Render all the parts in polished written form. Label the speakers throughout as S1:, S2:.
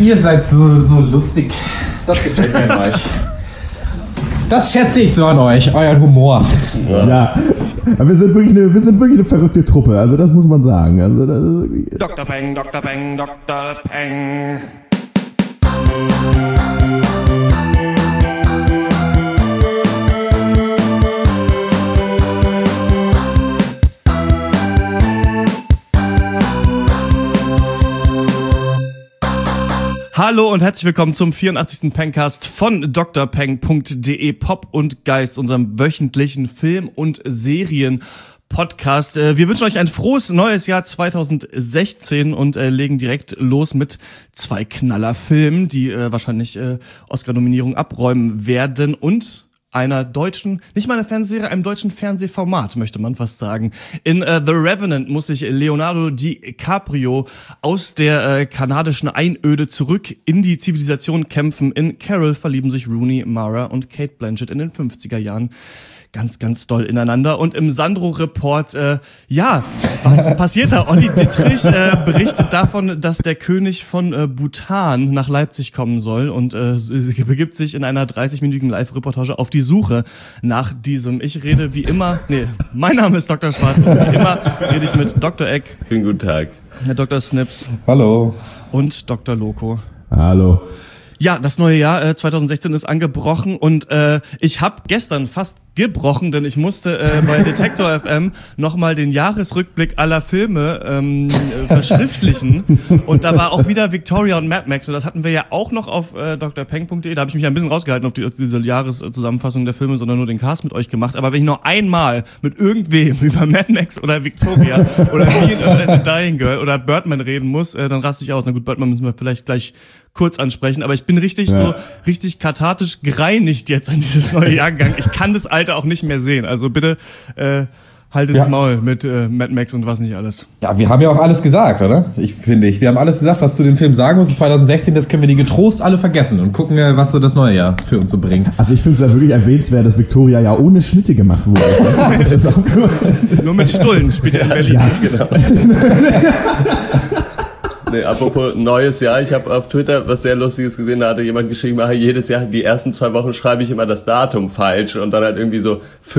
S1: Ihr seid so lustig. Das gefällt mir an euch. Das schätze ich so an euch, euren Humor.
S2: Ja, aber wir sind wirklich eine verrückte Truppe, also das muss man sagen. Also das ist wirklich
S3: Dr. Peng, Dr. Peng, Dr. Peng. Hallo und herzlich willkommen zum 84. Pengcast von drpeng.de Pop und Geist, unserem wöchentlichen Film- und Serien-Podcast. Wir wünschen euch ein frohes neues Jahr 2016 und legen direkt los mit 2 Knallerfilmen, die wahrscheinlich Oscar-Nominierung abräumen werden und einer deutschen, nicht mal eine Fernsehserie, einem deutschen Fernsehformat, möchte man fast sagen. In The Revenant muss sich Leonardo DiCaprio aus der kanadischen Einöde zurück in die Zivilisation kämpfen. In Carol verlieben sich Rooney Mara und Cate Blanchett in den 50er Jahren ganz, ganz doll ineinander. Und im Sandro-Report, was passiert da? Olli Dittrich berichtet davon, dass der König von Bhutan nach Leipzig kommen soll und begibt sich in einer 30-minütigen Live-Reportage auf die Suche nach diesem. Ich rede wie immer, mein Name ist Dr. Schwarz und wie immer rede ich mit Dr. Eck.
S4: Schönen guten Tag.
S3: Herr Dr. Snips.
S1: Hallo.
S3: Und Dr. Loco.
S2: Hallo.
S3: Ja, das neue Jahr 2016 ist angebrochen und ich habe gestern fast gebrochen, denn ich musste bei Detektor FM nochmal den Jahresrückblick aller Filme verschriftlichen und da war auch wieder Victoria und Mad Max und das hatten wir ja auch noch auf drpeng.de, da habe ich mich ja ein bisschen rausgehalten auf diese Jahreszusammenfassung der Filme, sondern nur den Cast mit euch gemacht, aber wenn ich noch einmal mit irgendwem über Mad Max oder Victoria oder Me and Dying Girl oder Birdman reden muss, dann raste ich aus. Na gut, Birdman müssen wir vielleicht gleich kurz ansprechen, aber ich bin richtig kathartisch gereinigt jetzt in dieses neue Jahr gegangen. Ich kann das Alte auch nicht mehr sehen. Also bitte haltet's Maul mit Mad Max und was nicht alles.
S1: Ja, wir haben ja auch alles gesagt, oder? Wir haben alles gesagt, was zu dem Film sagen muss. 2016, das können wir die getrost alle vergessen und gucken, was so das neue Jahr für uns so bringt.
S2: Also ich finde es ja wirklich erwähnenswert, dass Victoria ja ohne Schnitte gemacht wurde. Das ist
S3: nur mit Stullen spielt er in Berlin.
S2: Ja.
S4: Genau. Apropos neues Jahr, ich habe auf Twitter was sehr Lustiges gesehen, da hatte jemand geschrieben, jedes Jahr, die ersten 2 Wochen schreibe ich immer das Datum falsch und dann halt irgendwie so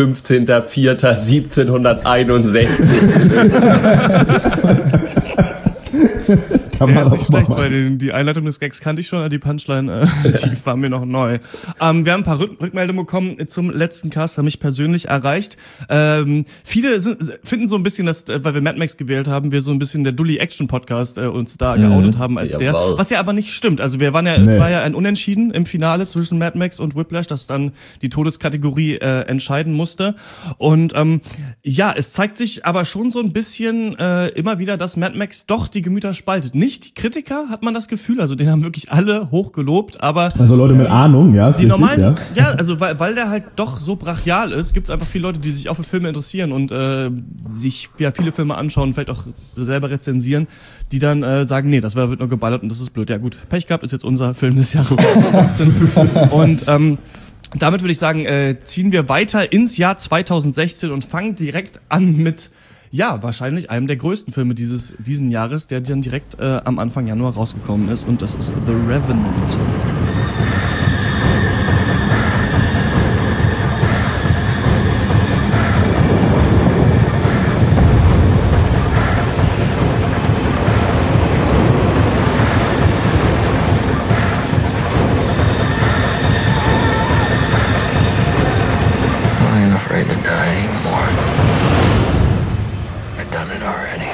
S4: 15.04.1761.
S2: Kann
S3: Der
S2: man
S3: ist nicht
S2: auch mal
S3: schlecht,
S2: machen.
S3: weil die Einleitung des Gags kannte ich schon, die Punchline, die war mir noch neu. Wir haben ein paar Rückmeldungen bekommen zum letzten Cast, haben mich persönlich erreicht. Viele finden so ein bisschen, dass, weil wir Mad Max gewählt haben, wir so ein bisschen der Dully-Action-Podcast uns da geoutet haben als der. Was ja aber nicht stimmt. Also wir waren es war ja ein Unentschieden im Finale zwischen Mad Max und Whiplash, das dann die Todeskategorie entscheiden musste. Und es zeigt sich aber schon so ein bisschen immer wieder, dass Mad Max doch die Gemüter spaltet. Nicht die Kritiker, hat man das Gefühl, also den haben wirklich alle hoch gelobt, aber
S2: Also Leute mit Ahnung, ja, ist
S3: die
S2: richtig,
S3: normalen,
S2: ja.
S3: also weil der halt doch so brachial ist, gibt es einfach viele Leute, die sich auch für Filme interessieren und sich viele Filme anschauen, vielleicht auch selber rezensieren, die dann sagen, nee, das wird nur geballert und das ist blöd. Ja gut, Pech gehabt ist jetzt unser Film des Jahres. Und damit würde ich sagen, ziehen wir weiter ins Jahr 2016 und fangen direkt an mit wahrscheinlich einem der größten Filme diesen Jahres, der dann direkt am Anfang Januar rausgekommen ist und das ist The Revenant.
S5: I ain't afraid to die anymore. I've done it already.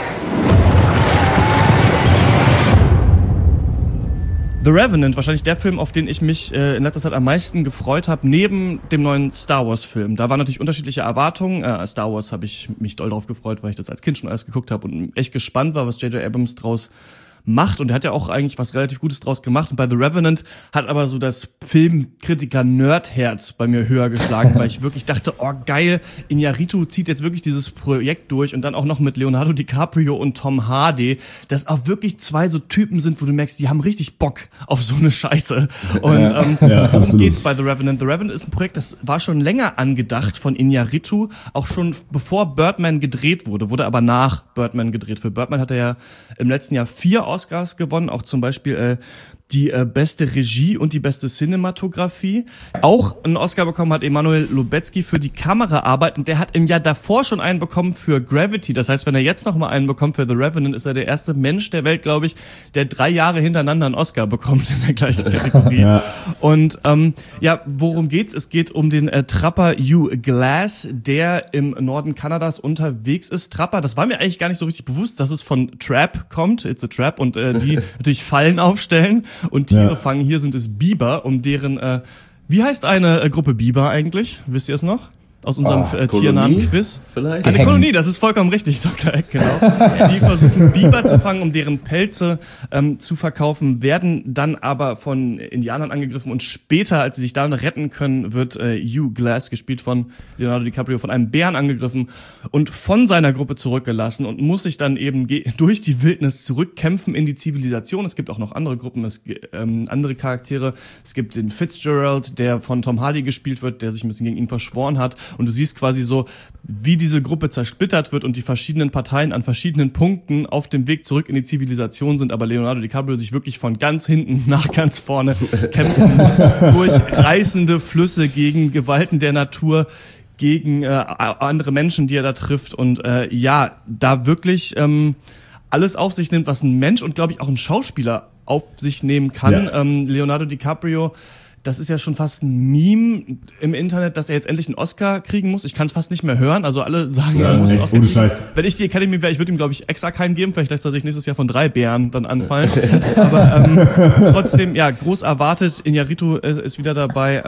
S3: The Revenant, wahrscheinlich der Film, auf den ich mich in letzter Zeit am meisten gefreut habe, neben dem neuen Star Wars Film. Da waren natürlich unterschiedliche Erwartungen. Star Wars habe ich mich doll drauf gefreut, weil ich das als Kind schon alles geguckt habe und echt gespannt war, was J.J. Abrams draus macht und er hat ja auch eigentlich was relativ Gutes draus gemacht und bei The Revenant hat aber so das Filmkritiker-Nerdherz bei mir höher geschlagen, weil ich wirklich dachte, oh geil, Iñárritu zieht jetzt wirklich dieses Projekt durch und dann auch noch mit Leonardo DiCaprio und Tom Hardy, dass auch wirklich 2 so Typen sind, wo du merkst, die haben richtig Bock auf so eine Scheiße und darum geht's bei The Revenant. The Revenant ist ein Projekt, das war schon länger angedacht von Iñárritu, auch schon bevor Birdman gedreht wurde aber nach Birdman gedreht. Für Birdman hat er ja im letzten Jahr 4 Oscars gewonnen, auch zum Beispiel die beste Regie und die beste Cinematografie. Auch einen Oscar bekommen hat Emanuel Lubezki für die Kameraarbeit und der hat im Jahr davor schon einen bekommen für Gravity. Das heißt, wenn er jetzt noch mal einen bekommt für The Revenant, ist er der erste Mensch der Welt, glaube ich, der 3 Jahre hintereinander einen Oscar bekommt in der gleichen Kategorie. Ja. Und worum geht's? Es geht um den Trapper Hugh Glass, der im Norden Kanadas unterwegs ist. Trapper, das war mir eigentlich gar nicht so richtig bewusst, dass es von Trap kommt, It's a Trap, und die natürlich Fallen aufstellen und Tiere fangen. Hier sind es Biber, um deren, wie heißt eine Gruppe Biber eigentlich? Wisst ihr es noch? Aus unserem Tiernamen-Quiz.
S4: Vielleicht?
S3: Eine Kolonie, das ist vollkommen richtig, Dr. Eck, genau. Die versuchen Biber zu fangen, um deren Pelze zu verkaufen, werden dann aber von Indianern angegriffen und später, als sie sich dann retten können, wird Hugh Glass, gespielt von Leonardo DiCaprio, von einem Bären angegriffen und von seiner Gruppe zurückgelassen und muss sich dann eben durch die Wildnis zurückkämpfen in die Zivilisation. Es gibt auch noch andere Gruppen, andere Charaktere. Es gibt den Fitzgerald, der von Tom Hardy gespielt wird, der sich ein bisschen gegen ihn verschworen hat. Und du siehst quasi so, wie diese Gruppe zersplittert wird und die verschiedenen Parteien an verschiedenen Punkten auf dem Weg zurück in die Zivilisation sind, aber Leonardo DiCaprio sich wirklich von ganz hinten nach ganz vorne kämpfen muss, durch reißende Flüsse, gegen Gewalten der Natur, gegen andere Menschen, die er da trifft und da wirklich alles auf sich nimmt, was ein Mensch und, glaube ich, auch ein Schauspieler auf sich nehmen kann. Ja. Leonardo DiCaprio, das ist ja schon fast ein Meme im Internet, dass er jetzt endlich einen Oscar kriegen muss. Ich kann es fast nicht mehr hören. Also alle sagen, er muss einen Oscar kriegen. Scheiß. Wenn ich die Academy wäre, ich würde ihm, glaube ich, extra keinen geben. Vielleicht lässt er sich nächstes Jahr von 3 Bären dann anfallen. Aber trotzdem, groß erwartet. Iñárritu ist wieder dabei.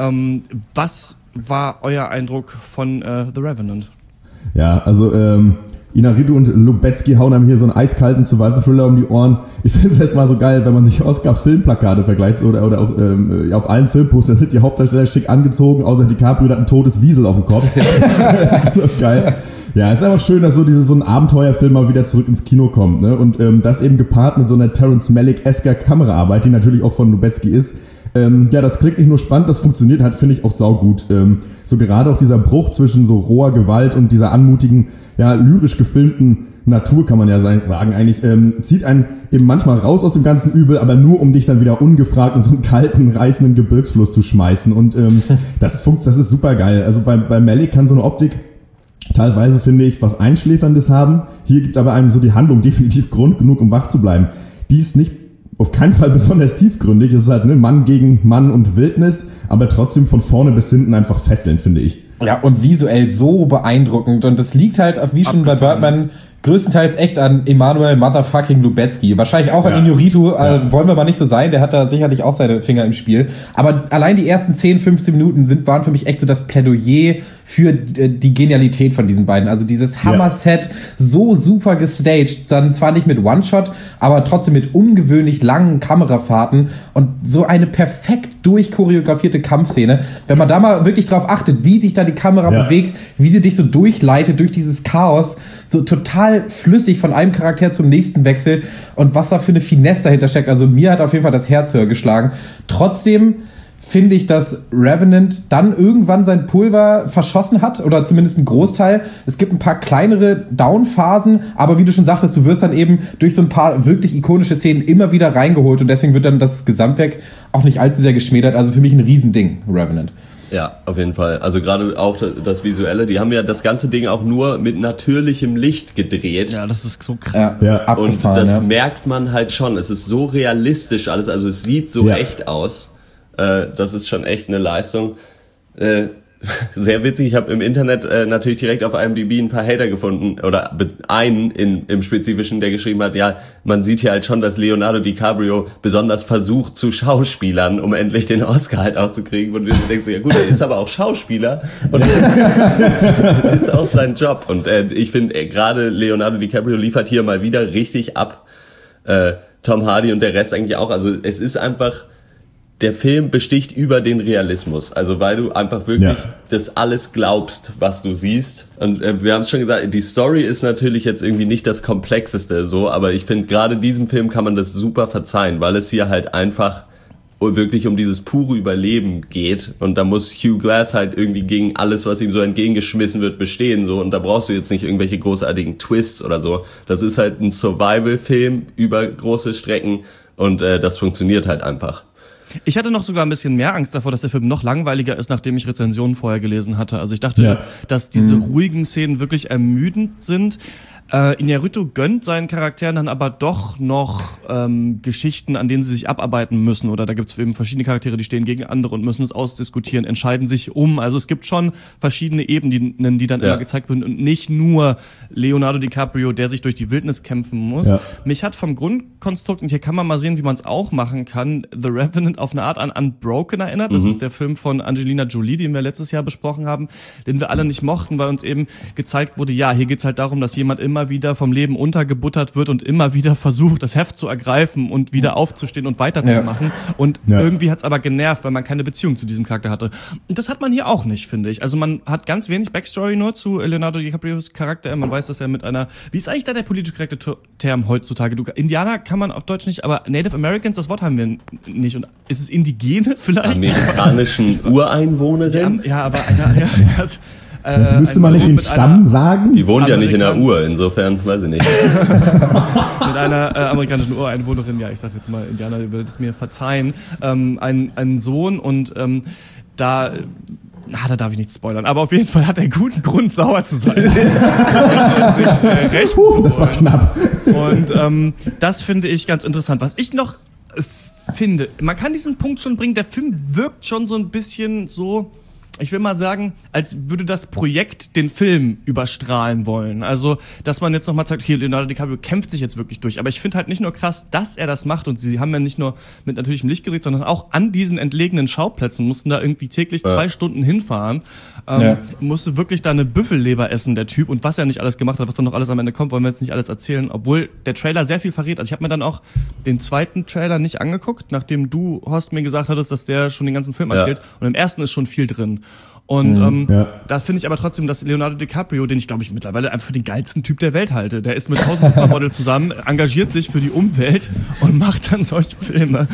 S3: Was war euer Eindruck von The Revenant?
S2: Ja, also Iñárritu und Lubezki hauen einem hier so einen eiskalten Survival-Thriller um die Ohren. Ich finde es erstmal so geil, wenn man sich Oscars Filmplakate vergleicht oder auch auf allen Filmpostern sind die Hauptdarsteller schick angezogen, außer DiCaprio hat ein totes Wiesel auf dem Kopf. Das ist so geil. Ja, es ist einfach schön, dass so ein Abenteuerfilm mal wieder zurück ins Kino kommt, ne? Und das eben gepaart mit so einer Terrence Malick-esker Kameraarbeit, die natürlich auch von Lubezki ist. Das klingt nicht nur spannend, das funktioniert halt, finde ich, auch saugut. So gerade auch dieser Bruch zwischen so roher Gewalt und dieser anmutigen, lyrisch gefilmten Natur, kann man ja sagen, eigentlich, zieht einen eben manchmal raus aus dem ganzen Übel, aber nur um dich dann wieder ungefragt in so einen kalten, reißenden Gebirgsfluss zu schmeißen. Und das ist super geil. Also bei Malick kann so eine Optik teilweise, finde ich, was Einschläferndes haben. Hier gibt aber einem so die Handlung definitiv Grund genug, um wach zu bleiben. Die ist nicht auf keinen Fall besonders tiefgründig. Es ist halt Mann gegen Mann und Wildnis, aber trotzdem von vorne bis hinten einfach fesselnd, finde ich.
S1: Ja, und visuell so beeindruckend. Und das liegt halt, wie schon bei Birdman, größtenteils echt an Emanuel Motherfucking Lubezki. Wahrscheinlich auch an Iñárritu, wollen wir mal nicht so sein, der hat da sicherlich auch seine Finger im Spiel. Aber allein die ersten 10, 15 Minuten waren für mich echt so das Plädoyer für die Genialität von diesen beiden. Also dieses Hammer-Set, so super gestaged, dann zwar nicht mit One-Shot, aber trotzdem mit ungewöhnlich langen Kamerafahrten und so eine perfekt durchchoreografierte Kampfszene. Wenn man da mal wirklich drauf achtet, wie sich da die Kamera bewegt, wie sie dich so durchleitet durch dieses Chaos, so total flüssig von einem Charakter zum nächsten wechselt und was da für eine Finesse dahinter steckt. Also mir hat auf jeden Fall das Herz höher geschlagen. Trotzdem finde ich, dass Revenant dann irgendwann sein Pulver verschossen hat oder zumindest einen Großteil. Es gibt ein paar kleinere Down-Phasen, aber wie du schon sagtest, du wirst dann eben durch so ein paar wirklich ikonische Szenen immer wieder reingeholt und deswegen wird dann das Gesamtwerk auch nicht allzu sehr geschmälert. Also für mich ein Riesending, Revenant.
S4: Ja, auf jeden Fall. Also gerade auch das Visuelle, die haben ja das ganze Ding auch nur mit natürlichem Licht gedreht.
S3: Ja, das ist so krass.
S2: Ja.
S4: Und das merkt man halt schon. Es ist so realistisch alles, also es sieht so echt aus. Das ist schon echt eine Leistung. Sehr witzig, ich habe im Internet natürlich direkt auf IMDb ein paar Hater gefunden, oder einen im Spezifischen, der geschrieben hat, ja, man sieht hier halt schon, dass Leonardo DiCaprio besonders versucht zu Schauspielern, um endlich den Oscar halt auch zu kriegen. Und du denkst so, ja gut, er ist aber auch Schauspieler und das ist auch sein Job. Und ich finde, gerade Leonardo DiCaprio liefert hier mal wieder richtig ab. Tom Hardy und der Rest eigentlich auch. Also es ist einfach... Der Film besticht über den Realismus, also weil du einfach wirklich das alles glaubst, was du siehst. Und wir haben es schon gesagt, die Story ist natürlich jetzt irgendwie nicht das Komplexeste, so, aber ich finde, gerade diesem Film kann man das super verzeihen, weil es hier halt einfach wirklich um dieses pure Überleben geht. Und da muss Hugh Glass halt irgendwie gegen alles, was ihm so entgegengeschmissen wird, bestehen, so. Und da brauchst du jetzt nicht irgendwelche großartigen Twists oder so. Das ist halt ein Survival-Film über große Strecken. Und das funktioniert halt einfach.
S3: Ich hatte noch sogar ein bisschen mehr Angst davor, dass der Film noch langweiliger ist, nachdem ich Rezensionen vorher gelesen hatte. Also ich dachte, dass diese ruhigen Szenen wirklich ermüdend sind. Iñárritu gönnt seinen Charakteren dann aber doch noch Geschichten, an denen sie sich abarbeiten müssen. Oder da gibt es eben verschiedene Charaktere, die stehen gegen andere und müssen es ausdiskutieren, entscheiden sich um. Also es gibt schon verschiedene Ebenen, die dann immer gezeigt werden und nicht nur Leonardo DiCaprio, der sich durch die Wildnis kämpfen muss. Ja. Mich hat vom Grundkonstrukt, und hier kann man mal sehen, wie man es auch machen kann, The Revenant auf eine Art an Unbroken erinnert. Das ist der Film von Angelina Jolie, den wir letztes Jahr besprochen haben, den wir alle nicht mochten, weil uns eben gezeigt wurde, ja, hier geht's halt darum, dass jemand immer wieder vom Leben untergebuttert wird und immer wieder versucht, das Heft zu ergreifen und wieder aufzustehen und weiterzumachen. Ja. Und irgendwie hat's aber genervt, weil man keine Beziehung zu diesem Charakter hatte. Und das hat man hier auch nicht, finde ich. Also man hat ganz wenig Backstory nur zu Leonardo DiCaprios Charakter. Man weiß, dass er mit einer, wie ist eigentlich da der politische Charakterterm heutzutage? Indianer kann man auf Deutsch nicht, aber Native Americans, das Wort haben wir nicht. Und ist es Indigene vielleicht?
S4: Amerikanischen Ureinwohnerin?
S3: Ja, aber einer,
S2: jetzt müsste man nicht den Stamm sagen.
S4: Die wohnt ja nicht in der Ur, insofern weiß ich nicht.
S3: Mit einer amerikanischen Ureinwohnerin, ja, ich sag jetzt mal, Indianer würde es mir verzeihen, einen Sohn und da darf ich nicht spoilern, aber auf jeden Fall hat er guten Grund, sauer zu sein.
S2: Das war knapp.
S3: Und das finde ich ganz interessant. Was ich noch finde, man kann diesen Punkt schon bringen, der Film wirkt schon so ein bisschen so, ich will mal sagen, als würde das Projekt den Film überstrahlen wollen. Also, dass man jetzt nochmal sagt, okay, Leonardo DiCaprio kämpft sich jetzt wirklich durch. Aber ich finde halt nicht nur krass, dass er das macht. Und sie haben ja nicht nur mit natürlichem Licht gedreht, sondern auch an diesen entlegenen Schauplätzen. Mussten da irgendwie täglich 2 Stunden hinfahren. Musste wirklich da eine Büffelleber essen, der Typ. Und was er nicht alles gemacht hat, was dann noch alles am Ende kommt, wollen wir jetzt nicht alles erzählen. Obwohl der Trailer sehr viel verrät. Also ich habe mir dann auch den zweiten Trailer nicht angeguckt, nachdem du, Horst, mir gesagt hattest, dass der schon den ganzen Film erzählt. Und im ersten ist schon viel drin. Und da finde ich aber trotzdem, dass Leonardo DiCaprio, den ich glaube ich mittlerweile einfach für den geilsten Typ der Welt halte, der ist mit 1000 Supermodels zusammen, engagiert sich für die Umwelt und macht dann solche Filme.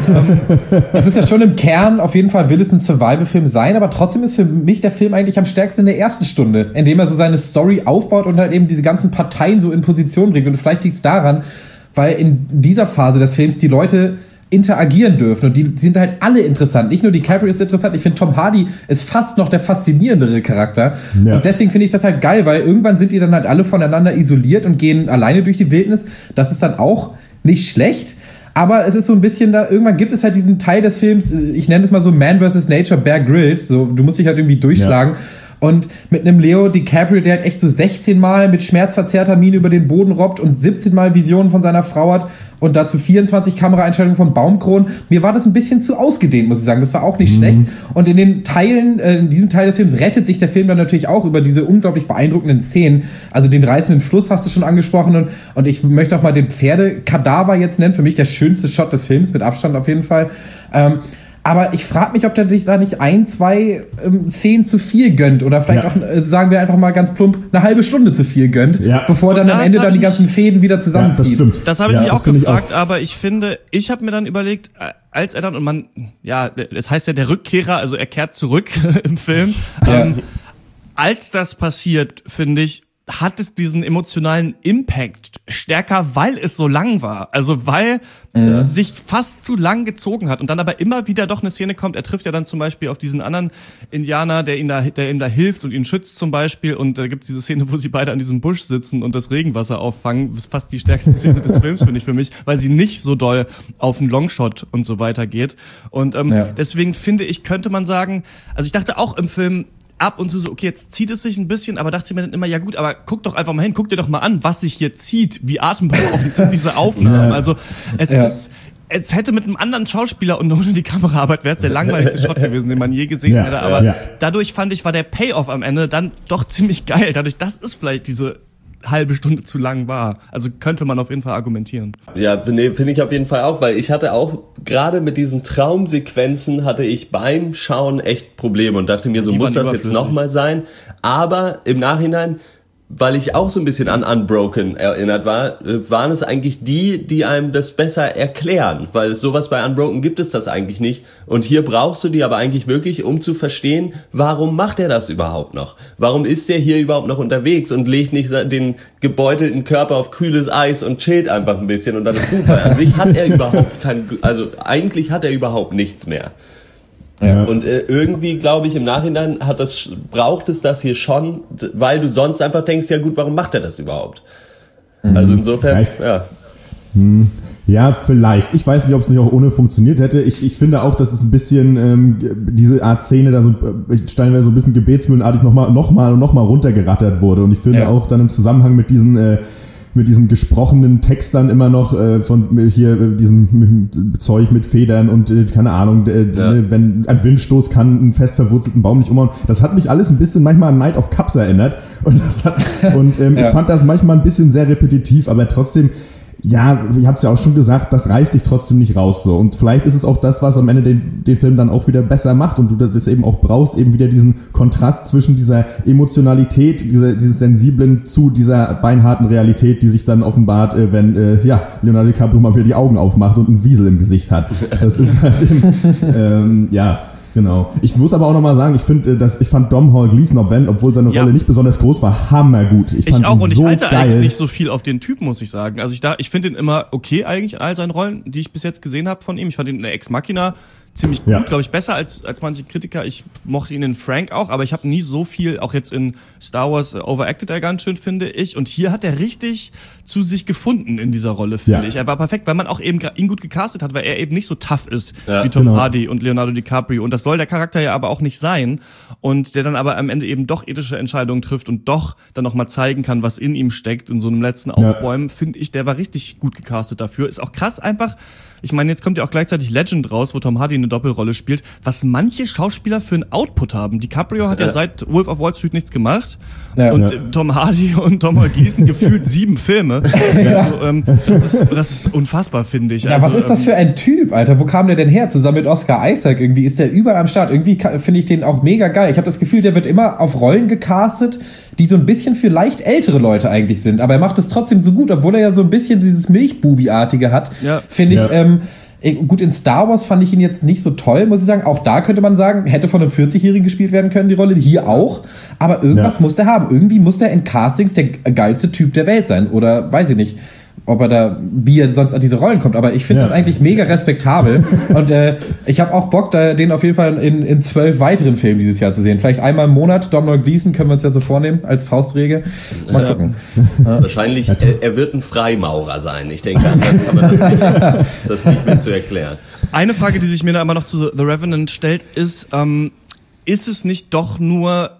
S1: Es ist ja schon im Kern, auf jeden Fall will es ein Survival-Film sein, aber trotzdem ist für mich der Film eigentlich am stärksten in der ersten Stunde, indem er so seine Story aufbaut und halt eben diese ganzen Parteien so in Position bringt. Und vielleicht liegt es daran, weil in dieser Phase des Films die Leute interagieren dürfen und die sind halt alle interessant. Nicht nur DiCaprio ist interessant, ich finde Tom Hardy ist fast noch der faszinierendere Charakter und deswegen finde ich das halt geil, weil irgendwann sind die dann halt alle voneinander isoliert und gehen alleine durch die Wildnis. Das ist dann auch nicht schlecht, aber es ist so ein bisschen da, irgendwann gibt es halt diesen Teil des Films, ich nenne es mal so Man vs. Nature, Bear Grylls, so, du musst dich halt irgendwie durchschlagen. Und mit einem Leo DiCaprio, der halt echt so 16 Mal mit schmerzverzerrter Miene über den Boden robbt und 17 Mal Visionen von seiner Frau hat und dazu 24 Kameraeinstellungen von Baumkronen. Mir war das ein bisschen zu ausgedehnt, muss ich sagen. Das war auch nicht schlecht. Und in den Teilen, in diesem Teil des Films rettet sich der Film dann natürlich auch über diese unglaublich beeindruckenden Szenen. Also den reißenden Fluss hast du schon angesprochen und ich möchte auch mal den Pferdekadaver jetzt nennen. Für mich der schönste Shot des Films, mit Abstand auf jeden Fall. Aber ich frage mich, ob der dich da nicht 1, 2 Szenen zu viel gönnt oder vielleicht auch, sagen wir einfach mal ganz plump, eine halbe Stunde zu viel gönnt, bevor dann am Ende dann die ganzen Fäden wieder zusammenzieht.
S2: Das stimmt.
S3: Das habe ich mich auch gefragt, aber ich finde, ich habe mir dann überlegt, als er dann, und man, es heißt ja der Rückkehrer, also er kehrt zurück im Film, als das passiert, finde ich, hat es diesen emotionalen Impact stärker, weil es so lang war. Also weil es sich fast zu lang gezogen hat und dann aber immer wieder doch eine Szene kommt. Er trifft ja dann zum Beispiel auf diesen anderen Indianer, der ihm da hilft und ihn schützt zum Beispiel. Und da gibt's diese Szene, wo sie beide an diesem Busch sitzen und das Regenwasser auffangen. Das ist fast die stärkste Szene des Films, finde ich, für mich, weil sie nicht so doll auf einen Longshot und so weiter geht. Und deswegen finde ich, könnte man sagen, also ich dachte auch im Film, ab und zu so, okay, jetzt zieht es sich ein bisschen, aber dachte ich mir dann immer, ja gut, aber guck doch einfach mal hin, guck dir doch mal an, was sich hier zieht, wie atemberaubend sind diese Aufnahmen. Also es hätte mit einem anderen Schauspieler und ohne die Kameraarbeit wäre es der langweiligste Shot gewesen, den man je gesehen hätte. Aber dadurch fand ich, war der Payoff am Ende dann doch ziemlich geil. Dadurch, dass es vielleicht diese halbe Stunde zu lang war. Also könnte man auf jeden Fall argumentieren.
S4: Ja, finde ich auf jeden Fall auch, weil ich hatte auch, gerade mit diesen Traumsequenzen hatte ich beim Schauen echt Probleme und dachte mir, so muss das jetzt nochmal sein. Aber im Nachhinein weil ich auch so ein bisschen an Unbroken erinnert war, waren es eigentlich die einem das besser erklären, weil sowas bei Unbroken gibt es das eigentlich nicht und hier brauchst du die aber eigentlich wirklich, um zu verstehen, warum macht er das überhaupt noch? Warum ist der hier überhaupt noch unterwegs und legt nicht den gebeutelten Körper auf kühles Eis und chillt einfach ein bisschen und dann ist gut, weil an sich hat er eigentlich hat er überhaupt nichts mehr. Ja. Und irgendwie, glaube ich, im Nachhinein braucht es das hier schon, weil du sonst einfach denkst, ja gut, warum macht er das überhaupt? Also insofern,
S2: Ja, vielleicht. Ich weiß nicht, ob es nicht auch ohne funktioniert hätte. Ich finde auch, dass es ein bisschen diese Art Szene da so stellenweise so ein bisschen gebetsmühlenartig noch mal runtergerattert wurde. Und ich finde auch dann im Zusammenhang mit diesem gesprochenen Text dann immer noch von hier diesem Zeug mit Federn und keine Ahnung, wenn ein Windstoß kann einen fest verwurzelten Baum nicht umhauen. Das hat mich alles ein bisschen manchmal an Night of Cups erinnert und ich fand das manchmal ein bisschen sehr repetitiv, aber trotzdem. Ja, ich hab's ja auch schon gesagt, das reißt dich trotzdem nicht raus so. Und vielleicht ist es auch das, was am Ende den Film dann auch wieder besser macht und du das eben auch brauchst, eben wieder diesen Kontrast zwischen dieser Emotionalität, dieses Sensiblen zu dieser beinharten Realität, die sich dann offenbart, wenn Leonardo DiCaprio mal wieder die Augen aufmacht und einen Wiesel im Gesicht hat. Das ist halt genau. Ich muss aber auch nochmal sagen, ich fand Domhnall Gleeson, obwohl seine Rolle nicht besonders groß war, hammergut. Ich fand ihn so
S3: halte
S2: geil.
S3: Eigentlich nicht so viel auf den Typen, muss ich sagen. Also ich finde ihn immer okay eigentlich in all seinen Rollen, die ich bis jetzt gesehen habe von ihm. Ich fand ihn in der Ex Machina ziemlich gut, glaube ich, besser als manche Kritiker. Ich mochte ihn in Frank auch, aber ich habe nie so viel, auch jetzt in Star Wars overacted er ganz schön, finde ich. Und hier hat er richtig zu sich gefunden in dieser Rolle, finde ich. Er war perfekt, weil man auch eben ihn gut gecastet hat, weil er eben nicht so tough ist wie Tom Hardy und Leonardo DiCaprio. Und das soll der Charakter ja aber auch nicht sein. Und der dann aber am Ende eben doch ethische Entscheidungen trifft und doch dann noch mal zeigen kann, was in ihm steckt, in so einem letzten Aufbäumen, finde ich, der war richtig gut gecastet dafür. Ist auch krass einfach. Ich meine, jetzt kommt ja auch gleichzeitig Legend raus, wo Tom Hardy eine Doppelrolle spielt, was manche Schauspieler für einen Output haben. DiCaprio hat ja seit Wolf of Wall Street nichts gemacht Tom Hardy und Domhnall Gleeson gefühlt 7 Filme. Also, das ist unfassbar, finde ich.
S1: Ja, also, was ist das für ein Typ, Alter? Wo kam der denn her? Zusammen mit Oscar Isaac irgendwie ist der überall am Start. Irgendwie finde ich den auch mega geil. Ich habe das Gefühl, der wird immer auf Rollen gecastet, die so ein bisschen für leicht ältere Leute eigentlich sind. Aber er macht es trotzdem so gut, obwohl er ja so ein bisschen dieses Milchbubi-artige hat, finde ich. Gut, in Star Wars fand ich ihn jetzt nicht so toll, muss ich sagen. Auch da könnte man sagen, hätte von einem 40-Jährigen gespielt werden können, die Rolle. Hier auch. Aber irgendwas muss der haben. Irgendwie muss der in Castings der geilste Typ der Welt sein. Oder weiß ich nicht, ob er da, wie er sonst an diese Rollen kommt. Aber ich finde das eigentlich mega respektabel. Und ich habe auch Bock, den auf jeden Fall in 12 weiteren Filmen dieses Jahr zu sehen. Vielleicht einmal im Monat. Domhnall Gleeson können wir uns ja so vornehmen als Faustregel. Mal gucken.
S4: Wahrscheinlich, er wird ein Freimaurer sein. Ich denke, ist das nicht mehr zu erklären.
S3: Eine Frage, die sich mir da immer noch zu The Revenant stellt, ist es nicht doch nur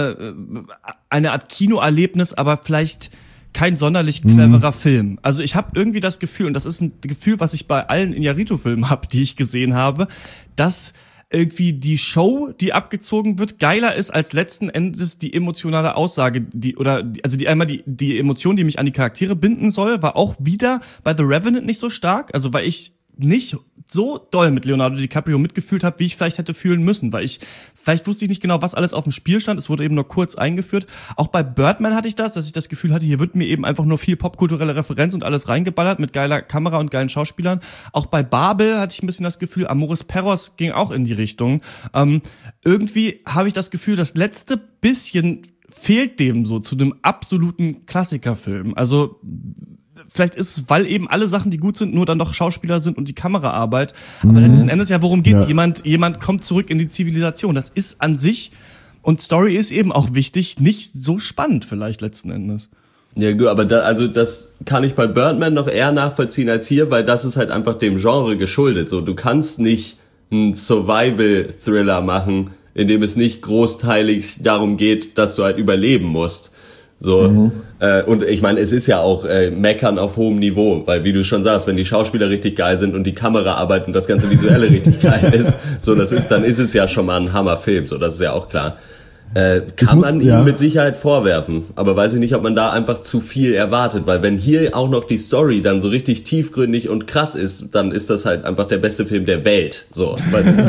S3: eine Art Kinoerlebnis, aber vielleicht kein sonderlich cleverer Film. Also ich habe irgendwie das Gefühl, und das ist ein Gefühl, was ich bei allen Iñárritu-Filmen habe, die ich gesehen habe, dass irgendwie die Show, die abgezogen wird, geiler ist als letzten Endes die emotionale Aussage, die Emotion, die mich an die Charaktere binden soll, war auch wieder bei The Revenant nicht so stark. Also weil ich nicht so doll mit Leonardo DiCaprio mitgefühlt habe, wie ich vielleicht hätte fühlen müssen, weil vielleicht wusste ich nicht genau, was alles auf dem Spiel stand, es wurde eben nur kurz eingeführt. Auch bei Birdman hatte ich dass ich das Gefühl hatte, hier wird mir eben einfach nur viel popkulturelle Referenz und alles reingeballert mit geiler Kamera und geilen Schauspielern. Auch bei Babel hatte ich ein bisschen das Gefühl, Amores Perros ging auch in die Richtung. Irgendwie habe ich das Gefühl, das letzte bisschen fehlt dem so zu dem absoluten Klassikerfilm. Also vielleicht ist es, weil eben alle Sachen, die gut sind, nur dann doch Schauspieler sind und die Kameraarbeit. Aber letzten Endes worum geht's? Jemand kommt zurück in die Zivilisation. Das ist an sich, und Story ist eben auch wichtig, nicht so spannend vielleicht letzten Endes.
S4: Ja gut, aber das kann ich bei Birdman noch eher nachvollziehen als hier, weil das ist halt einfach dem Genre geschuldet. So, du kannst nicht einen Survival-Thriller machen, in dem es nicht großteilig darum geht, dass du halt überleben musst. So, und ich meine, es ist ja auch Meckern auf hohem Niveau, weil wie du schon sagst, wenn die Schauspieler richtig geil sind und die Kameraarbeit und das ganze Visuelle richtig geil ist, so dann ist es ja schon mal ein Hammerfilm, so das ist ja auch klar. Kann man ihm mit Sicherheit vorwerfen, aber weiß ich nicht, ob man da einfach zu viel erwartet, weil wenn hier auch noch die Story dann so richtig tiefgründig und krass ist, dann ist das halt einfach der beste Film der Welt. So, weiß ich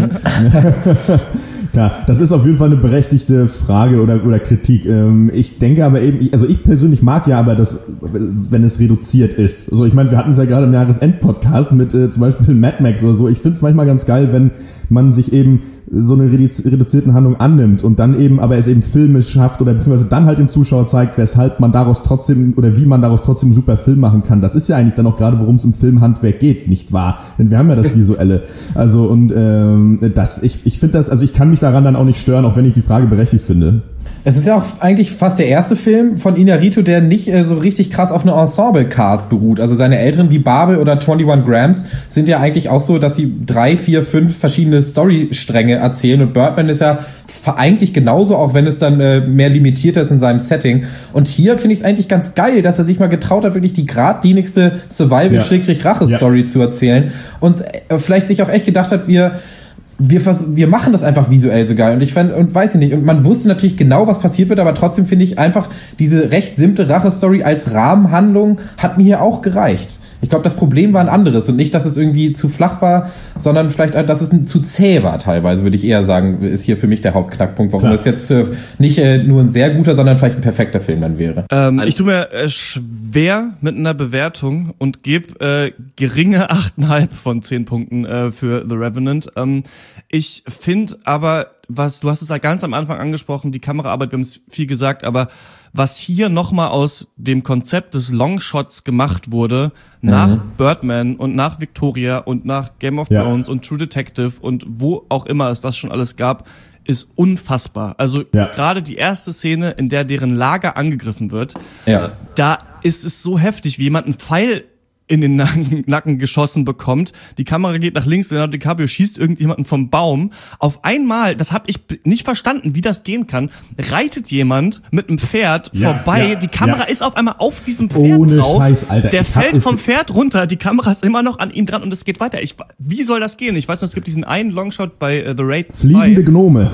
S4: nicht.
S2: Klar, das ist auf jeden Fall eine berechtigte Frage oder Kritik. Ich denke aber eben, ich persönlich mag ja aber das, wenn es reduziert ist. Also ich meine, wir hatten es ja gerade im Jahresend-Podcast mit zum Beispiel Mad Max oder so. Ich finde es manchmal ganz geil, wenn man sich eben so eine reduzierten Handlung annimmt und dann eben aber es eben filmisch schafft oder beziehungsweise dann halt dem Zuschauer zeigt, weshalb man daraus trotzdem oder wie man daraus trotzdem einen super Film machen kann. Das ist ja eigentlich dann auch gerade, worum es im Filmhandwerk geht, nicht wahr? Denn wir haben ja das Visuelle. Also und ich finde das, also ich kann mich daran dann auch nicht stören, auch wenn ich die Frage berechtigt finde.
S1: Es ist ja auch eigentlich fast der erste Film von Iñárritu, der nicht so richtig krass auf eine Ensemble-Cast beruht. Also seine älteren wie Babel oder 21 Grams sind ja eigentlich auch so, dass sie 3, 4, 5 verschiedene Storystränge erzählen. Und Birdman ist ja eigentlich genauso, auch wenn es dann mehr limitiert ist in seinem Setting. Und hier finde ich es eigentlich ganz geil, dass er sich mal getraut hat, wirklich die geradlinigste Survival-Rache-Story zu erzählen. Und vielleicht sich auch echt gedacht hat, wir machen das einfach visuell so geil und weiß ich nicht. Und man wusste natürlich genau, was passiert wird, aber trotzdem finde ich einfach diese recht simple Rache-Story als Rahmenhandlung hat mir hier auch gereicht. Ich glaube, das Problem war ein anderes und nicht, dass es irgendwie zu flach war, sondern vielleicht, dass es zu zäh war teilweise, würde ich eher sagen, ist hier für mich der Hauptknackpunkt, warum es jetzt nicht nur ein sehr guter, sondern vielleicht ein perfekter Film dann wäre.
S3: Ich tue mir schwer mit einer Bewertung und gebe geringe 8,5 von 10 Punkten für The Revenant. Ich finde aber, du hast es ja ganz am Anfang angesprochen, die Kameraarbeit, wir haben es viel gesagt, aber was hier nochmal aus dem Konzept des Longshots gemacht wurde, nach Birdman und nach Victoria und nach Game of Thrones und True Detective und wo auch immer es das schon alles gab, ist unfassbar. Also gerade die erste Szene, in der deren Lager angegriffen wird, da ist es so heftig, wie jemand einen Pfeil in den Nacken geschossen bekommt. Die Kamera geht nach links, Leonardo DiCaprio schießt irgendjemanden vom Baum. Auf einmal, das habe ich nicht verstanden, wie das gehen kann, reitet jemand mit einem Pferd vorbei. Die Kamera ist auf einmal auf diesem Pferd
S2: ohne
S3: drauf.
S2: Scheiß, Alter.
S3: Der fällt vom Pferd runter, die Kamera ist immer noch an ihm dran und es geht weiter. Wie soll das gehen? Ich weiß noch, es gibt diesen einen Longshot bei The Raid 2.
S2: Fliegende Gnome.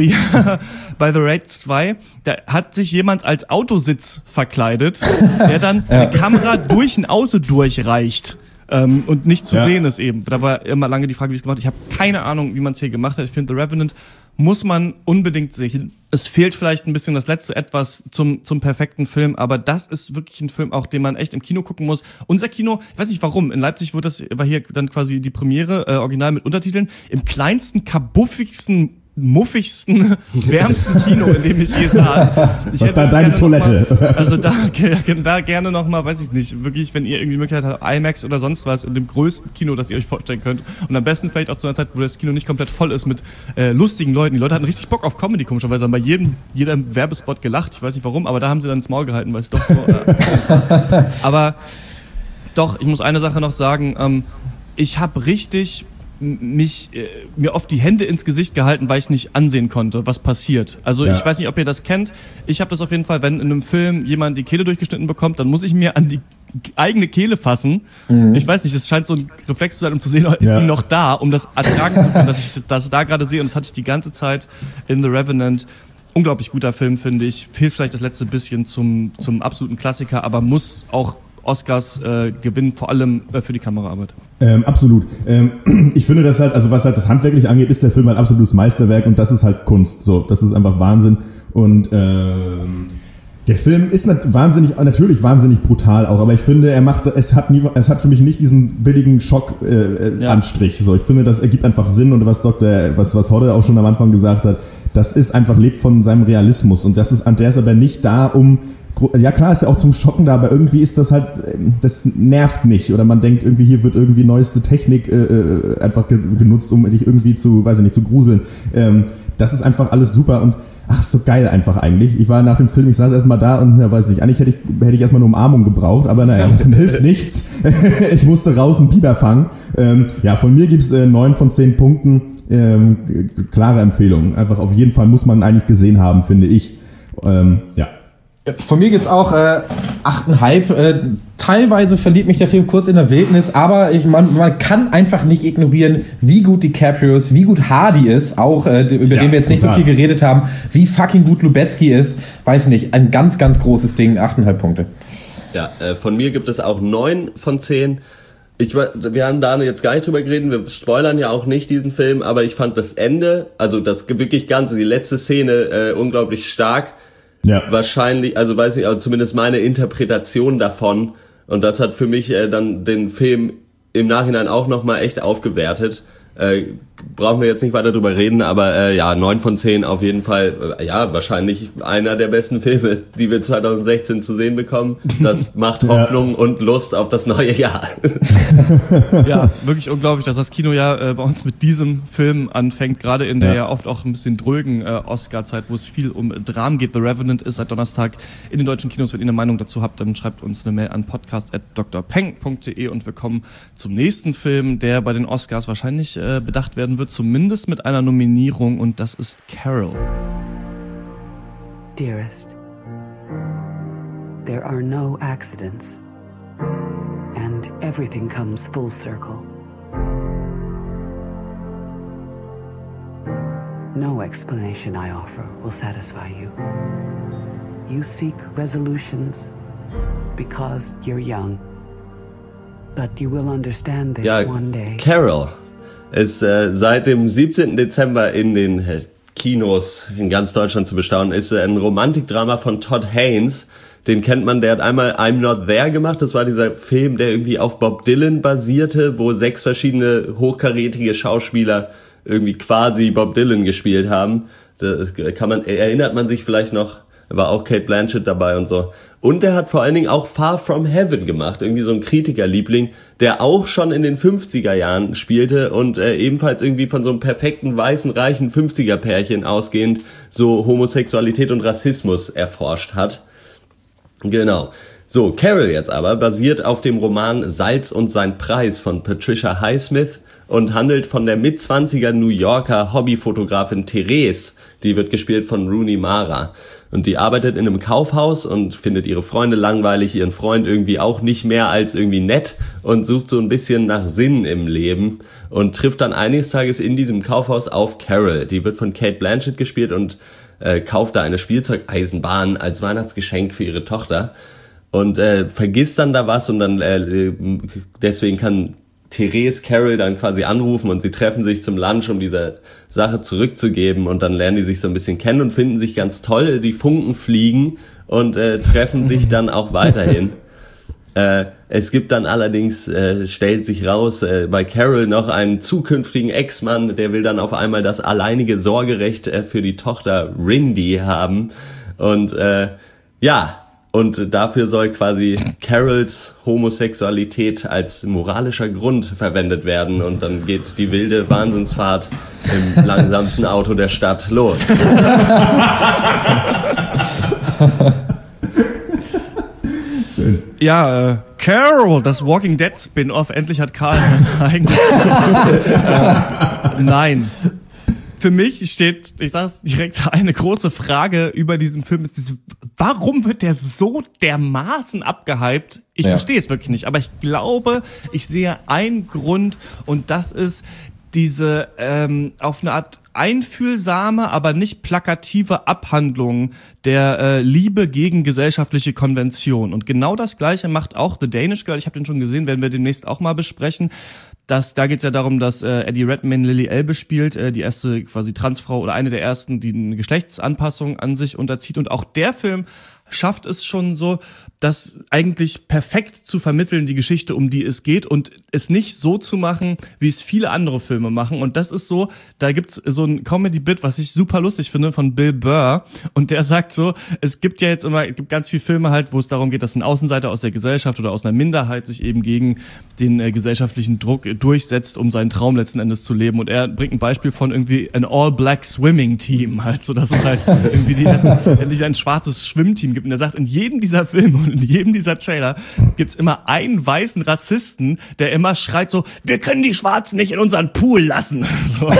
S3: Bei The Raid 2, da hat sich jemand als Autositz verkleidet, der dann eine Kamera durch ein Auto durchreicht und nicht zu sehen ist eben. Da war immer lange die Frage, wie es gemacht wird. Ich habe keine Ahnung, wie man es hier gemacht hat. Ich finde, The Revenant muss man unbedingt sehen. Es fehlt vielleicht ein bisschen das letzte Etwas zum perfekten Film, aber das ist wirklich ein Film auch, den man echt im Kino gucken muss. Unser Kino, ich weiß nicht warum, in Leipzig war hier dann quasi die Premiere, original mit Untertiteln, im kleinsten, kabuffigsten, muffigsten, wärmsten Kino, in dem ich je saß.
S2: Was ist da deine Toilette?
S3: Also da gerne nochmal, weiß ich nicht, wirklich, wenn ihr irgendwie die Möglichkeit habt, IMAX oder sonst was, in dem größten Kino, das ihr euch vorstellen könnt. Und am besten vielleicht auch zu einer Zeit, wo das Kino nicht komplett voll ist mit lustigen Leuten. Die Leute hatten richtig Bock auf Comedy, komischerweise, haben bei jedem Werbespot gelacht. Ich weiß nicht warum, aber da haben sie dann ins Maul gehalten, weil es doch so... aber doch, ich muss eine Sache noch sagen. Ich habe richtig... mir oft die Hände ins Gesicht gehalten, weil ich nicht ansehen konnte, was passiert. Also ich weiß nicht, ob ihr das kennt. Ich habe das auf jeden Fall, wenn in einem Film jemand die Kehle durchgeschnitten bekommt, dann muss ich mir an die eigene Kehle fassen. Ich weiß nicht, es scheint so ein Reflex zu sein, um zu sehen, ist sie noch da, um das ertragen zu können, dass ich das da gerade sehe. Und das hatte ich die ganze Zeit in The Revenant. Unglaublich guter Film, finde ich. Fehlt vielleicht das letzte bisschen zum absoluten Klassiker, aber muss auch Oscars gewinnen, vor allem für die Kameraarbeit.
S2: Absolut. Ich finde das halt, also was halt das handwerklich angeht, ist der Film halt absolutes Meisterwerk und das ist halt Kunst. So, das ist einfach Wahnsinn. Und der Film ist natürlich wahnsinnig brutal auch, aber ich finde, es hat für mich nicht diesen billigen Schock-Anstrich. So, ich finde, das ergibt einfach Sinn und was Hodde auch schon am Anfang gesagt hat, das ist einfach, lebt von seinem Realismus und der ist aber nicht da, um ja klar, ist ja auch zum Schocken da, aber irgendwie ist das halt, das nervt nicht. Oder man denkt irgendwie, hier wird irgendwie neueste Technik einfach genutzt, um dich irgendwie zu gruseln. Das ist einfach alles super und so geil einfach eigentlich. Ich war nach dem Film, ich saß erstmal da und weiß nicht, eigentlich hätte ich erstmal eine Umarmung gebraucht, aber naja, dann hilft nichts. Ich musste raus einen Biber fangen. Von mir gibt's 9 von 10 Punkten. Klare Empfehlung. Einfach auf jeden Fall muss man eigentlich gesehen haben, finde ich.
S1: Von mir gibt's auch 8,5. teilweise verliert mich der Film kurz in der Wildnis, aber man kann einfach nicht ignorieren, wie gut DiCaprio ist, wie gut Hardy ist, auch über den wir jetzt nicht so viel geredet haben, wie fucking gut Lubetzky ist, weiß nicht, ein ganz, ganz großes Ding, 8,5 Punkte.
S4: Ja, von mir gibt es auch 9 von 10. Wir haben da jetzt gar nicht drüber geredet, wir spoilern ja auch nicht diesen Film, aber ich fand das Ende, also das wirklich Ganze, die letzte Szene unglaublich stark. Ja. Wahrscheinlich, also weiß ich, also zumindest meine Interpretation davon, und das hat für mich dann den Film im Nachhinein auch nochmal echt aufgewertet. Brauchen wir jetzt nicht weiter drüber reden, aber 9 von 10 auf jeden Fall, wahrscheinlich einer der besten Filme, die wir 2016 zu sehen bekommen. Das macht Hoffnung und Lust auf das neue Jahr.
S3: Ja, wirklich unglaublich, dass das Kinojahr bei uns mit diesem Film anfängt, gerade in der ja oft auch ein bisschen drögen Oscar-Zeit, wo es viel um Dramen geht. The Revenant ist seit Donnerstag in den deutschen Kinos. Wenn ihr eine Meinung dazu habt, dann schreibt uns eine Mail an podcast@drpeng.de und wir kommen zum nächsten Film, der bei den Oscars wahrscheinlich bedacht werden wird, zumindest mit einer Nominierung, und das ist Carol.
S6: Dearest, there are no accidents, and everything comes full circle. No explanation I offer will satisfy you. You seek resolutions because you're young, but you will understand this one day.
S4: Carol ist seit dem 17. Dezember in den Kinos in ganz Deutschland zu bestaunen, ist ein Romantikdrama von Todd Haynes. Den kennt man, der hat einmal I'm Not There gemacht. Das war dieser Film, der irgendwie auf Bob Dylan basierte, wo 6 verschiedene hochkarätige Schauspieler irgendwie quasi Bob Dylan gespielt haben. Das erinnert man sich vielleicht noch, war auch Cate Blanchett dabei und so. Und er hat vor allen Dingen auch Far From Heaven gemacht, irgendwie so ein Kritikerliebling, der auch schon in den 50er Jahren spielte und ebenfalls irgendwie von so einem perfekten, weißen, reichen 50er-Pärchen ausgehend so Homosexualität und Rassismus erforscht hat. Genau. So, Carol jetzt aber basiert auf dem Roman Salz und sein Preis von Patricia Highsmith und handelt von der Mitzwanziger New Yorker Hobbyfotografin Therese, die wird gespielt von Rooney Mara. Und die arbeitet in einem Kaufhaus und findet ihre Freunde langweilig, ihren Freund irgendwie auch nicht mehr als irgendwie nett und sucht so ein bisschen nach Sinn im Leben und trifft dann eines Tages in diesem Kaufhaus auf Carol. Die wird von Cate Blanchett gespielt und kauft da eine Spielzeugeisenbahn als Weihnachtsgeschenk für ihre Tochter und vergisst dann da was und dann deswegen kann Therese Carol dann quasi anrufen und sie treffen sich zum Lunch, um diese Sache zurückzugeben, und dann lernen die sich so ein bisschen kennen und finden sich ganz toll, die Funken fliegen und treffen sich dann auch weiterhin. Es gibt dann allerdings, stellt sich raus, bei Carol noch einen zukünftigen Ex-Mann, der will dann auf einmal das alleinige Sorgerecht für die Tochter Rindy haben und und dafür soll quasi Carols Homosexualität als moralischer Grund verwendet werden. Und dann geht die wilde Wahnsinnsfahrt im langsamsten Auto der Stadt los.
S3: Schön. Ja, Carol, das Walking Dead Spin-Off. Endlich hat Karl sein eigenes. Nein. Für mich steht, ich sag's direkt, eine große Frage über diesen Film. Warum wird der so dermaßen abgehypt? Ich verstehe es wirklich nicht, aber ich glaube, ich sehe einen Grund, und das ist diese auf eine Art einfühlsame, aber nicht plakative Abhandlung der Liebe gegen gesellschaftliche Konvention. Und genau das Gleiche macht auch The Danish Girl. Ich habe den schon gesehen, werden wir demnächst auch mal besprechen. Da geht's ja darum, dass Eddie Redmayne Lily Elbe spielt, die erste quasi Transfrau oder eine der ersten, die eine Geschlechtsanpassung an sich unterzieht. Und auch der Film schafft es schon so, das eigentlich perfekt zu vermitteln, die Geschichte, um die es geht, und es nicht so zu machen, wie es viele andere Filme machen. Und das ist so, da gibt's so ein Comedy-Bit, was ich super lustig finde, von Bill Burr. Und der sagt so, es gibt ganz viele Filme halt, wo es darum geht, dass ein Außenseiter aus der Gesellschaft oder aus einer Minderheit sich eben gegen den gesellschaftlichen Druck durchsetzt, um seinen Traum letzten Endes zu leben. Und er bringt ein Beispiel von irgendwie ein All-Black Swimming Team halt, so dass es halt irgendwie endlich ein schwarzes Schwimmteam gibt, gibt. Und er sagt, in jedem dieser Filme und in jedem dieser Trailer gibt's immer einen weißen Rassisten, der immer schreit so, wir können die Schwarzen nicht in unseren Pool lassen. So.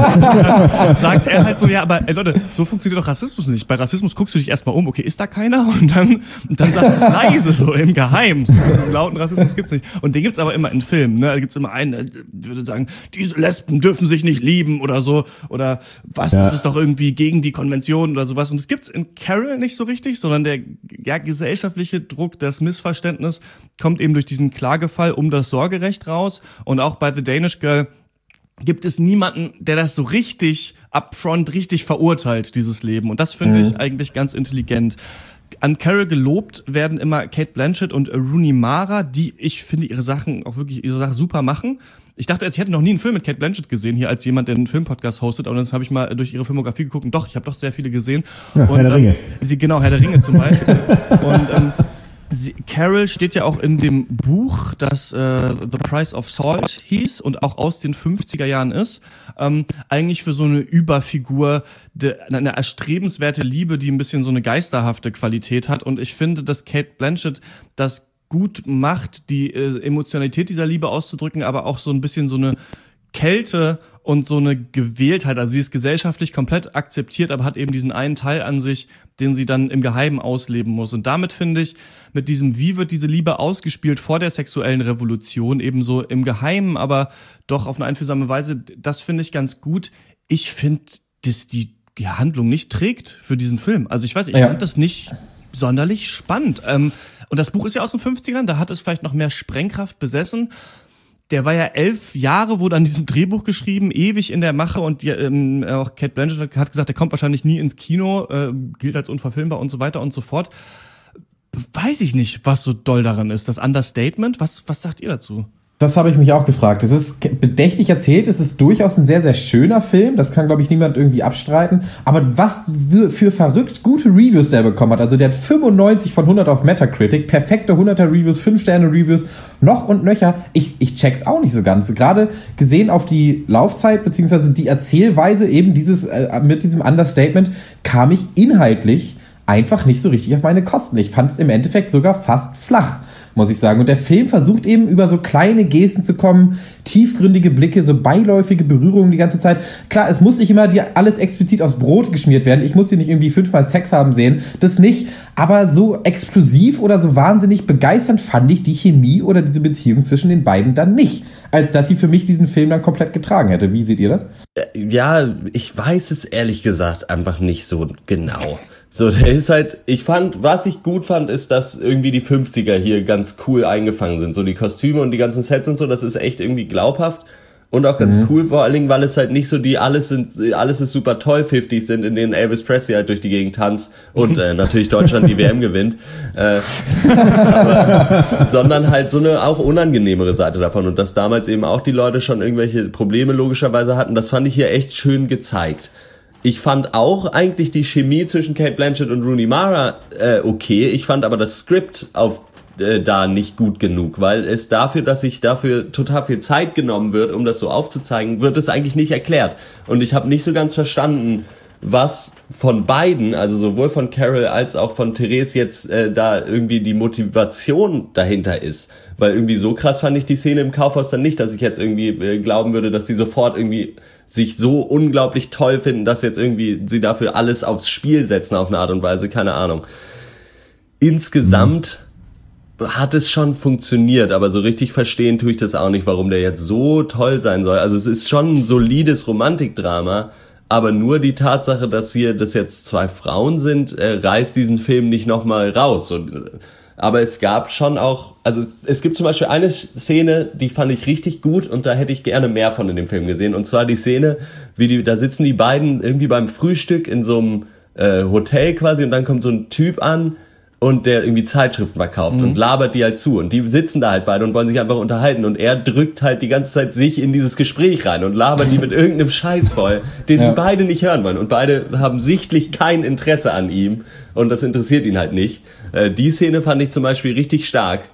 S3: Sagt er halt so, ja, aber ey, Leute, so funktioniert doch Rassismus nicht. Bei Rassismus guckst du dich erstmal um, okay, ist da keiner? Und dann sagst du es leise, so im Geheimen. So lauten Rassismus gibt's nicht. Und den gibt's aber immer in Filmen, ne? Da gibt's immer einen, der würde sagen, diese Lesben dürfen sich nicht lieben oder so. Oder was, das ist doch irgendwie gegen die Konvention oder sowas. Und das gibt's in Carol nicht so richtig, sondern der gesellschaftliche Druck, das Missverständnis kommt eben durch diesen Klagefall um das Sorgerecht raus. Und auch bei The Danish Girl gibt es niemanden, der das so richtig upfront, richtig verurteilt, dieses Leben. Und das finde ich eigentlich ganz intelligent. An Carol gelobt werden immer Cate Blanchett und Rooney Mara, die, ich finde, ihre Sache super machen. Ich dachte, ich hätte noch nie einen Film mit Cate Blanchett gesehen, hier als jemand, der einen Filmpodcast hostet, aber dann habe ich mal durch ihre Filmografie geguckt und ich habe doch sehr viele gesehen.
S2: Ja, und, Herr der Ringe.
S3: Herr der Ringe zum Beispiel. Und Carol steht ja auch in dem Buch, das The Price of Salt hieß und auch aus den 50er Jahren ist, eigentlich für so eine Überfigur, eine erstrebenswerte Liebe, die ein bisschen so eine geisterhafte Qualität hat. Und ich finde, dass Cate Blanchett das gut macht, die Emotionalität dieser Liebe auszudrücken, aber auch so ein bisschen so eine Kälte und so eine Gewähltheit. Also sie ist gesellschaftlich komplett akzeptiert, aber hat eben diesen einen Teil an sich, den sie dann im Geheimen ausleben muss. Und damit finde ich, mit diesem, wie wird diese Liebe ausgespielt vor der sexuellen Revolution, eben so im Geheimen, aber doch auf eine einfühlsame Weise, das finde ich ganz gut. Ich finde, dass die Handlung nicht trägt für diesen Film. Also ich fand das nicht sonderlich spannend. Und das Buch ist ja aus den 50ern, da hat es vielleicht noch mehr Sprengkraft besessen. Der war ja 11 Jahre, wurde an diesem Drehbuch geschrieben, ewig in der Mache und auch Cate Blanchett hat gesagt, der kommt wahrscheinlich nie ins Kino, gilt als unverfilmbar und so weiter und so fort. Weiß ich nicht, was so doll daran ist. Das Understatement, was sagt ihr dazu?
S1: Das habe ich mich auch gefragt. Es ist bedächtig erzählt, es ist durchaus ein sehr, sehr schöner Film. Das kann, glaube ich, niemand irgendwie abstreiten. Aber was für verrückt gute Reviews der bekommen hat. Also der hat 95 von 100 auf Metacritic, perfekte 100er Reviews, 5-Sterne-Reviews, noch und nöcher. Ich check's auch nicht so ganz. Gerade gesehen auf die Laufzeit, beziehungsweise die Erzählweise eben mit diesem Understatement, kam ich inhaltlich einfach nicht so richtig auf meine Kosten. Ich fand es im Endeffekt sogar fast flach, muss ich sagen. Und der Film versucht eben über so kleine Gesten zu kommen, tiefgründige Blicke, so beiläufige Berührungen die ganze Zeit. Klar, es muss nicht immer dir alles explizit aufs Brot geschmiert werden. Ich muss dir nicht irgendwie 5-mal Sex haben sehen. Das nicht. Aber so explosiv oder so wahnsinnig begeisternd fand ich die Chemie oder diese Beziehung zwischen den beiden dann nicht, als dass sie für mich diesen Film dann komplett getragen hätte. Wie seht ihr das?
S4: Ja, ich weiß es ehrlich gesagt einfach nicht so genau. So, der ist halt, was ich gut fand, ist, dass irgendwie die 50er hier ganz cool eingefangen sind. So die Kostüme und die ganzen Sets und so, das ist echt irgendwie glaubhaft und auch ganz cool, vor allen Dingen, weil es halt nicht so alles ist super toll 50s sind, in denen Elvis Presley halt durch die Gegend tanzt und natürlich Deutschland die WM gewinnt. Sondern halt so eine auch unangenehmere Seite davon und dass damals eben auch die Leute schon irgendwelche Probleme logischerweise hatten, das fand ich hier echt schön gezeigt. Ich fand auch eigentlich die Chemie zwischen Cate Blanchett und Rooney Mara okay. Ich fand aber das Skript da nicht gut genug, weil es dafür, dass sich dafür total viel Zeit genommen wird, um das so aufzuzeigen, wird es eigentlich nicht erklärt. Und ich habe nicht so ganz verstanden, was von beiden, also sowohl von Carol als auch von Therese jetzt da irgendwie die Motivation dahinter ist. Weil irgendwie so krass fand ich die Szene im Kaufhaus dann nicht, dass ich jetzt irgendwie glauben würde, dass die sofort irgendwie sich so unglaublich toll finden, dass jetzt irgendwie sie dafür alles aufs Spiel setzen auf eine Art und Weise, keine Ahnung. Insgesamt hat es schon funktioniert, aber so richtig verstehen tue ich das auch nicht, warum der jetzt so toll sein soll. Also es ist schon ein solides Romantikdrama, aber nur die Tatsache, dass das jetzt 2 Frauen sind, reißt diesen Film nicht nochmal raus. Aber es gab schon auch, also es gibt zum Beispiel eine Szene, die fand ich richtig gut und da hätte ich gerne mehr von in dem Film gesehen. Und zwar die Szene, da sitzen die beiden irgendwie beim Frühstück in so einem Hotel quasi und dann kommt so ein Typ an und der irgendwie Zeitschriften verkauft und labert die halt zu. Und die sitzen da halt beide und wollen sich einfach unterhalten. Und er drückt halt die ganze Zeit sich in dieses Gespräch rein und labert die mit irgendeinem Scheiß voll, den sie beide nicht hören wollen. Und beide haben sichtlich kein Interesse an ihm und das interessiert ihn halt nicht. Die Szene fand ich zum Beispiel richtig stark.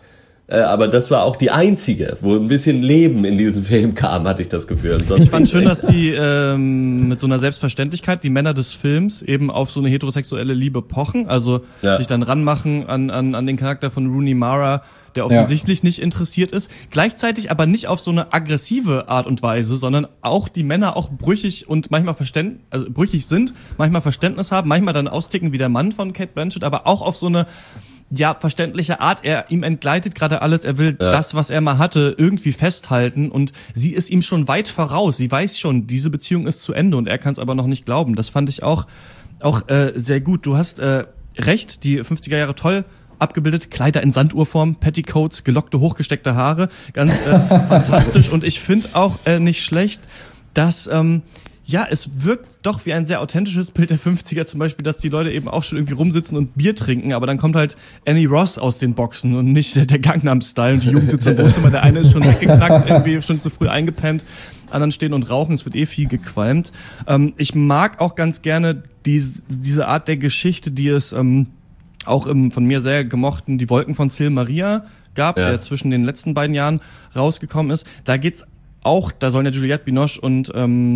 S4: Aber das war auch die einzige, wo ein bisschen Leben in diesen Film kam, hatte ich das Gefühl. Und sonst
S3: ich fand schön, dass die mit so einer Selbstverständlichkeit die Männer des Films eben auf so eine heterosexuelle Liebe pochen, also sich dann ranmachen an den Charakter von Rooney Mara, der offensichtlich nicht interessiert ist, gleichzeitig aber nicht auf so eine aggressive Art und Weise, sondern auch die Männer auch brüchig und manchmal brüchig sind, manchmal Verständnis haben, manchmal dann austicken wie der Mann von Cate Blanchett, aber auch auf so eine verständliche Art, ihm entgleitet gerade alles, er will das, was er mal hatte, irgendwie festhalten und sie ist ihm schon weit voraus, sie weiß schon, diese Beziehung ist zu Ende und er kann es aber noch nicht glauben. Das fand ich auch sehr gut. Du hast recht, die 50er Jahre toll abgebildet, Kleider in Sanduhrform, Petticoats, gelockte, hochgesteckte Haare, ganz fantastisch und ich finde auch nicht schlecht, dass es wirkt doch wie ein sehr authentisches Bild der 50er, zum Beispiel, dass die Leute eben auch schon irgendwie rumsitzen und Bier trinken, aber dann kommt halt Annie Ross aus den Boxen und nicht der Gangnam-Style und die Jugend sitzt im Wohnzimmer, der eine ist schon weggeknackt, irgendwie schon zu früh eingepennt, anderen stehen und rauchen, es wird viel gequalmt. Ich mag auch ganz gerne diese Art der Geschichte, die es auch im von mir sehr gemochten Die Wolken von Silmaria gab, der zwischen den letzten beiden Jahren rausgekommen ist. Da geht's auch, da sollen ja Juliette Binoche und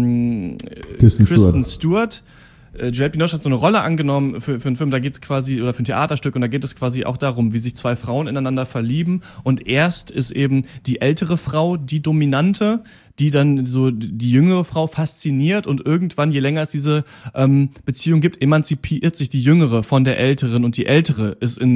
S3: Kristen Stewart. Juliette Binoche hat so eine Rolle angenommen für einen Film, da geht's quasi, oder für ein Theaterstück, und da geht es quasi auch darum, wie sich zwei Frauen ineinander verlieben und erst ist eben die ältere Frau die Dominante, die dann so die jüngere Frau fasziniert und irgendwann, je länger es diese Beziehung gibt, emanzipiert sich die Jüngere von der Älteren und die Ältere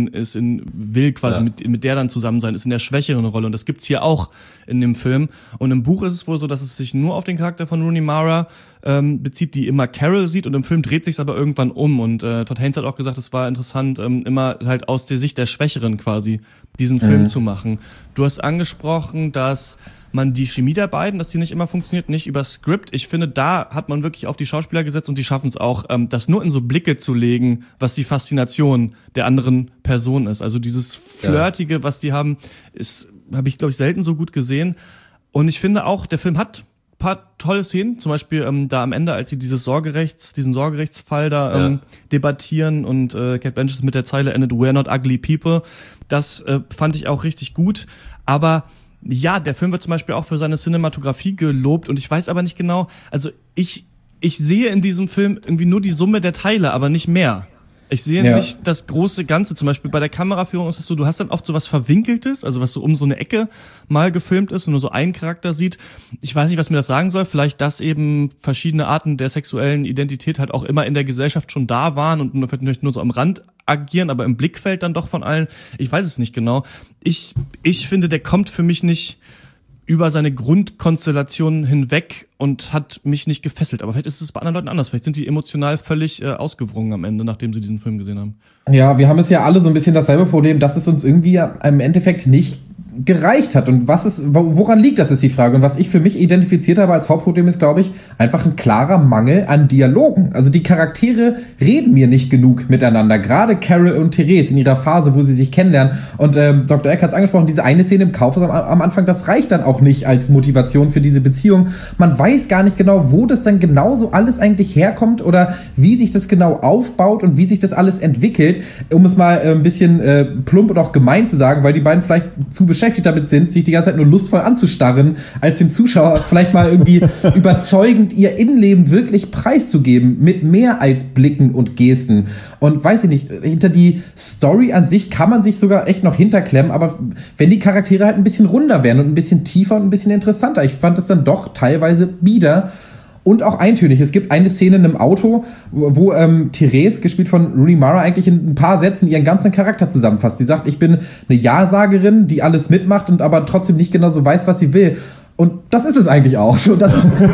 S3: will quasi mit der dann zusammen sein, ist in der schwächeren Rolle und das gibt's hier auch in dem Film und im Buch ist es wohl so, dass es sich nur auf den Charakter von Rooney Mara bezieht, die immer Carol sieht und im Film dreht sich's aber irgendwann um und Todd Haynes hat auch gesagt, es war interessant, immer halt aus der Sicht der Schwächeren quasi diesen Film zu machen. Du hast angesprochen, dass man die Chemie der beiden, dass die nicht immer funktioniert, nicht über Skript. Ich finde, da hat man wirklich auf die Schauspieler gesetzt und die schaffen es auch, das nur in so Blicke zu legen, was die Faszination der anderen Person ist. Also dieses Flirtige, was die haben, habe ich, glaube ich, selten so gut gesehen. Und ich finde auch, der Film hat ein paar tolle Szenen, zum Beispiel da am Ende, als sie diesen Sorgerechtsfall da debattieren und Cate Blanchett mit der Zeile endet, "We're not ugly people", das fand ich auch richtig gut, aber ja, der Film wird zum Beispiel auch für seine Cinematografie gelobt und ich weiß aber nicht genau, also ich sehe in diesem Film irgendwie nur die Summe der Teile, aber nicht mehr. Ich sehe nicht das große Ganze. Zum Beispiel bei der Kameraführung ist es so, du hast dann oft so was Verwinkeltes, also was so um so eine Ecke mal gefilmt ist und nur so einen Charakter sieht. Ich weiß nicht, was mir das sagen soll. Vielleicht, dass eben verschiedene Arten der sexuellen Identität halt auch immer in der Gesellschaft schon da waren und vielleicht nur so am Rand agieren, aber im Blickfeld dann doch von allen. Ich weiß es nicht genau. Ich finde, der kommt für mich nicht über seine Grundkonstellation hinweg und hat mich nicht gefesselt. Aber vielleicht ist es bei anderen Leuten anders. Vielleicht sind die emotional völlig ausgewrungen am Ende, nachdem sie diesen Film gesehen haben. Ja, wir haben es ja alle so ein bisschen dasselbe Problem, dass es uns irgendwie im Endeffekt nicht gereicht hat. Und woran liegt das, ist die Frage. Und was ich für mich identifiziert habe als Hauptproblem ist, glaube ich, einfach ein klarer Mangel an Dialogen. Also die Charaktere reden mir nicht genug miteinander. Gerade Carol und Therese in ihrer Phase, wo sie sich kennenlernen. Und Dr. Eck hat es angesprochen, diese eine Szene im Kaufhaus am Anfang, das reicht dann auch nicht als Motivation für diese Beziehung. Man weiß gar nicht genau, wo das dann genauso alles eigentlich herkommt oder wie sich das genau aufbaut und wie sich das alles entwickelt. Um es mal ein bisschen plump und auch gemein zu sagen, weil die beiden vielleicht zu beschäftigt damit sind, sich die ganze Zeit nur lustvoll anzustarren, als dem Zuschauer vielleicht mal irgendwie überzeugend ihr Innenleben wirklich preiszugeben, mit mehr als Blicken und Gesten. Und weiß ich nicht, hinter die Story an sich kann man sich sogar echt noch hinterklemmen, aber wenn die Charaktere halt ein bisschen runder wären und ein bisschen tiefer und ein bisschen interessanter, ich fand es dann doch teilweise bieder und auch eintönig. Es gibt eine Szene in einem Auto, wo Therese, gespielt von Rooney Mara, eigentlich in ein paar Sätzen ihren ganzen Charakter zusammenfasst. Die sagt, ich bin eine Ja-Sagerin, die alles mitmacht und aber trotzdem nicht genau so weiß, was sie will. Und das ist es eigentlich auch. Das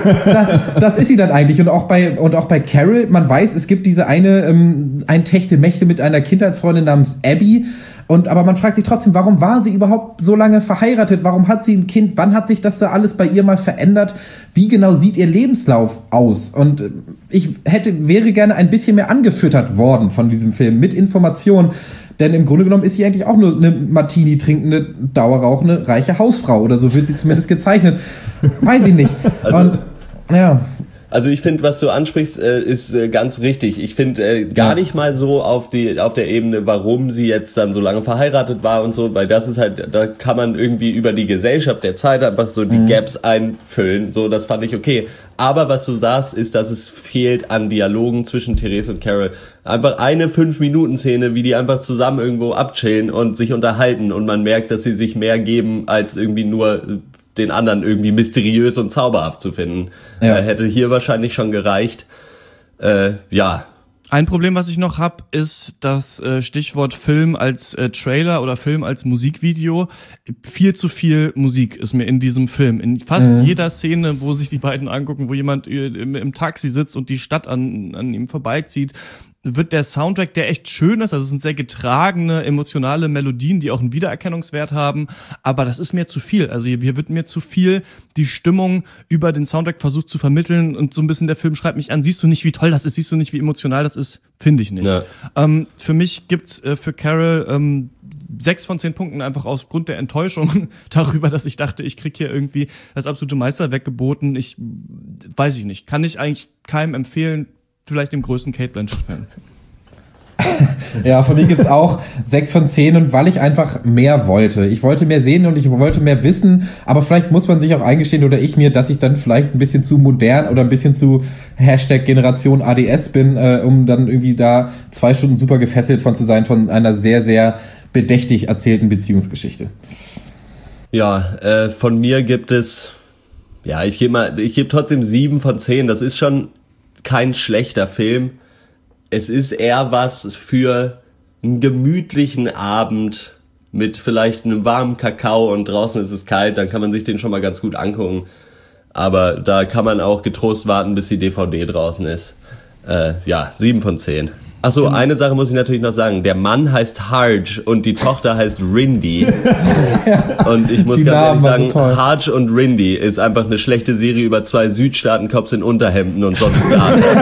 S3: ist sie dann eigentlich. Und auch bei Carol, man weiß, es gibt diese ein Techtelmechtel mit einer Kindheitsfreundin namens Abby. Aber man fragt sich trotzdem, warum war sie überhaupt so lange verheiratet? Warum hat sie ein Kind? Wann hat sich das da alles bei ihr mal verändert? Wie genau sieht ihr Lebenslauf aus? Und ich wäre gerne ein bisschen mehr angefüttert worden von diesem Film mit Informationen. Denn im Grunde genommen ist sie eigentlich auch nur eine Martini trinkende, dauerrauchende, reiche Hausfrau. Oder so wird sie zumindest gezeichnet. Weiß ich nicht.
S4: Also,
S3: und ja.
S4: Also ich finde, was du ansprichst, ist ganz richtig. Ich finde gar nicht mal so auf der Ebene, warum sie jetzt dann so lange verheiratet war und so, weil das ist halt, da kann man irgendwie über die Gesellschaft der Zeit einfach so die Gaps einfüllen. So, das fand ich okay. Aber was du sagst, ist, dass es fehlt an Dialogen zwischen Therese und Carol. Einfach eine 5-Minuten-Szene, wie die einfach zusammen irgendwo abchillen und sich unterhalten und man merkt, dass sie sich mehr geben, als irgendwie nur den anderen irgendwie mysteriös und zauberhaft zu finden. Hätte hier wahrscheinlich schon gereicht. Ja.
S3: Ein Problem, was ich noch habe, ist das Stichwort Film als Trailer oder Film als Musikvideo. Viel zu viel Musik ist mir in diesem Film. In fast jeder Szene, wo sich die beiden angucken, wo jemand im Taxi sitzt und die Stadt an ihm vorbeizieht, wird der Soundtrack, der echt schön ist, also es sind sehr getragene, emotionale Melodien, die auch einen Wiedererkennungswert haben, aber das ist mir zu viel. Also hier wird mir zu viel die Stimmung über den Soundtrack versucht zu vermitteln und so ein bisschen der Film schreibt mich an, siehst du nicht, wie toll das ist, siehst du nicht, wie emotional das ist, finde ich nicht. Ja. Für mich gibt's für Carol 6 von 10 Punkten einfach aufgrund der Enttäuschung darüber, dass ich dachte, ich krieg hier irgendwie das absolute Meisterwerk geboten. Weiß ich nicht, kann ich eigentlich keinem empfehlen, vielleicht dem größten Cate Blanchett-Fan.
S1: Ja, von mir gibt's auch 6 von 10 und weil ich einfach mehr wollte. Ich wollte mehr sehen und ich wollte mehr wissen, aber vielleicht muss man sich auch eingestehen oder ich mir, dass ich dann vielleicht ein bisschen zu modern oder ein bisschen zu #Generation ADS bin, um dann irgendwie da 2 Stunden super gefesselt von zu sein von einer sehr, sehr bedächtig erzählten Beziehungsgeschichte.
S4: Ja, von mir gibt es, ja, ich gebe trotzdem 7 von 10. Das ist schon kein schlechter Film. Es ist eher was für einen gemütlichen Abend mit vielleicht einem warmen Kakao und draußen ist es kalt, dann kann man sich den schon mal ganz gut angucken. Aber da kann man auch getrost warten, bis die DVD draußen ist. 7 von 10. Achso, eine Sache muss ich natürlich noch sagen. Der Mann heißt Harge und die Tochter heißt Rindy. Und ich muss ganz ehrlich sagen, Harge und Rindy ist einfach eine schlechte Serie über 2 Südstaaten-Cops in Unterhemden und sonst gar nicht.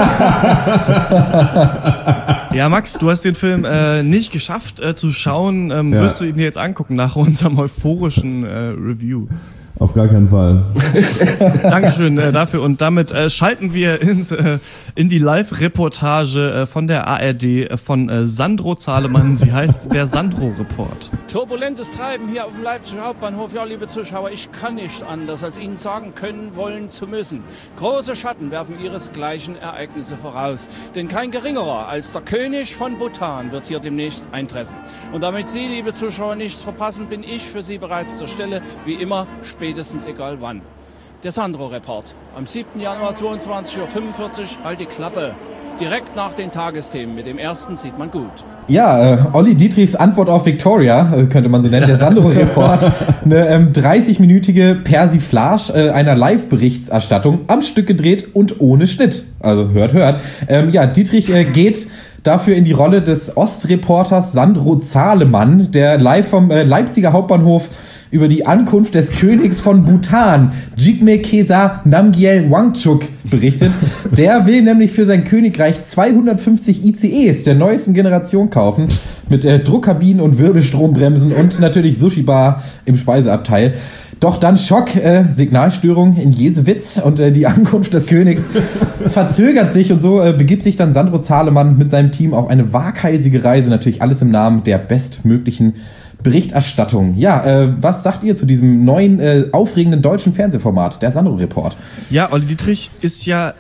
S3: Ja, Max, du hast den Film nicht geschafft zu schauen. Wirst du ihn dir jetzt angucken nach unserem euphorischen Review?
S2: Auf gar keinen Fall.
S3: Dankeschön dafür und damit schalten wir in die Live-Reportage von der ARD von Sandro Zahlemann. Sie heißt der Sandro-Report.
S7: Turbulentes Treiben hier auf dem Leipziger Hauptbahnhof. Ja, liebe Zuschauer, ich kann nicht anders, als Ihnen sagen können, wollen zu müssen. Große Schatten werfen ihresgleichen Ereignisse voraus. Denn kein geringerer als der König von Bhutan wird hier demnächst eintreffen. Und damit Sie, liebe Zuschauer, nichts verpassen, bin ich für Sie bereits zur Stelle, wie immer, spätestens egal wann. Der Sandro-Report. Am 7. Januar 22:45 Uhr, halt die Klappe. Direkt nach den Tagesthemen. Mit dem ersten sieht man gut.
S1: Ja, Olli Dietrichs Antwort auf Victoria, könnte man so nennen, der Sandro-Report. Eine 30-minütige Persiflage einer Live-Berichterstattung am Stück gedreht und ohne Schnitt. Also hört. Dietrich geht dafür in die Rolle des Ostreporters Sandro Zahlemann, der live vom Leipziger Hauptbahnhof über die Ankunft des Königs von Bhutan, Jigme Khesa Namgyel Wangchuk, berichtet. Der will nämlich für sein Königreich 250 ICEs der neuesten Generation kaufen, mit Druckkabinen und Wirbelstrombremsen und natürlich Sushi-Bar im Speiseabteil. Doch dann Schock, Signalstörung in Jesewitz und die Ankunft des Königs verzögert sich und so begibt sich dann Sandro Zahlemann mit seinem Team auf eine waghalsige Reise, natürlich alles im Namen der bestmöglichen Berichterstattung. Ja, was sagt ihr zu diesem neuen, aufregenden deutschen Fernsehformat, der Sandro-Report?
S3: Ja, Olli Dietrich ist ja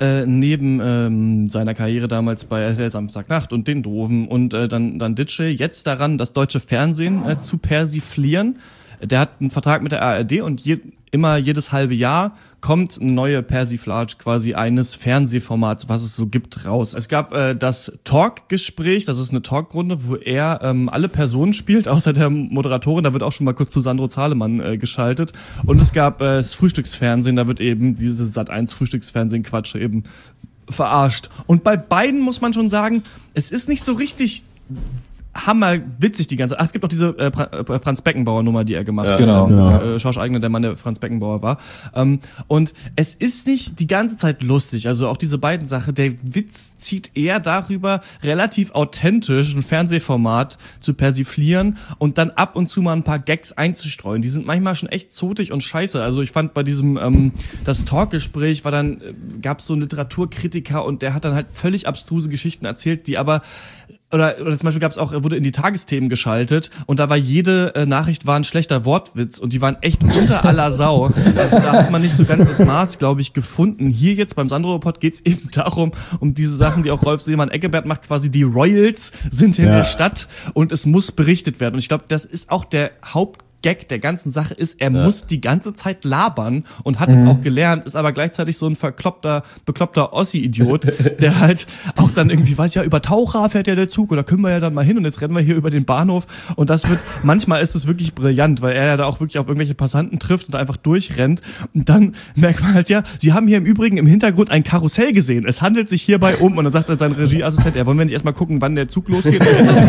S3: neben seiner Karriere damals bei der Samstagnacht und den Doofen und dann Ditsche jetzt daran, das deutsche Fernsehen zu persiflieren. Der hat einen Vertrag mit der ARD und immer jedes halbe Jahr kommt eine neue Persiflage quasi eines Fernsehformats, was es so gibt, raus. Es gab das Talk-Gespräch, das ist eine Talkrunde, wo er alle Personen spielt, außer der Moderatorin, da wird auch schon mal kurz zu Sandro Zahlemann geschaltet. Und es gab das Frühstücksfernsehen, da wird eben diese Sat.1 Frühstücksfernsehen-Quatsch eben verarscht. Und bei beiden muss man schon sagen, es ist nicht so richtig hammerwitzig die ganze. Es gibt auch diese Franz Beckenbauer Nummer, die er gemacht hat.
S1: Genau.
S3: Schorsch Eigner, der Mann, der Franz Beckenbauer war. Und es ist nicht die ganze Zeit lustig. Also auch diese beiden Sachen. Der Witz zieht eher darüber, relativ authentisch ein Fernsehformat zu persiflieren und dann ab und zu mal ein paar Gags einzustreuen. Die sind manchmal schon echt zotig und scheiße. Also ich fand bei diesem das Talkgespräch war dann gab es so einen Literaturkritiker und der hat dann halt völlig abstruse Geschichten erzählt, die aber oder zum Beispiel wurde in die Tagesthemen geschaltet und da war jede Nachricht war ein schlechter Wortwitz und die waren echt unter aller Sau. Also da hat man nicht so ganz das Maß, glaube ich, gefunden. Hier jetzt beim Sandro-Report geht's eben darum, um diese Sachen, die auch Rolf Seemann-Eggebert macht, quasi die Royals sind in der Stadt und es muss berichtet werden. Und ich glaube, das ist auch der Hauptgag der ganzen Sache ist, er muss die ganze Zeit labern und hat es auch gelernt, ist aber gleichzeitig so ein bekloppter Ossi-Idiot, der halt auch dann irgendwie weiß, ja, über Taucher fährt ja der Zug und da können wir ja dann mal hin und jetzt rennen wir hier über den Bahnhof und manchmal ist es wirklich brillant, weil er ja da auch wirklich auf irgendwelche Passanten trifft und einfach durchrennt und dann merkt man halt, ja, sie haben hier im Übrigen im Hintergrund ein Karussell gesehen, es handelt sich hierbei und dann sagt dann sein Regieassistent, wollen wir nicht erstmal gucken, wann der Zug losgeht?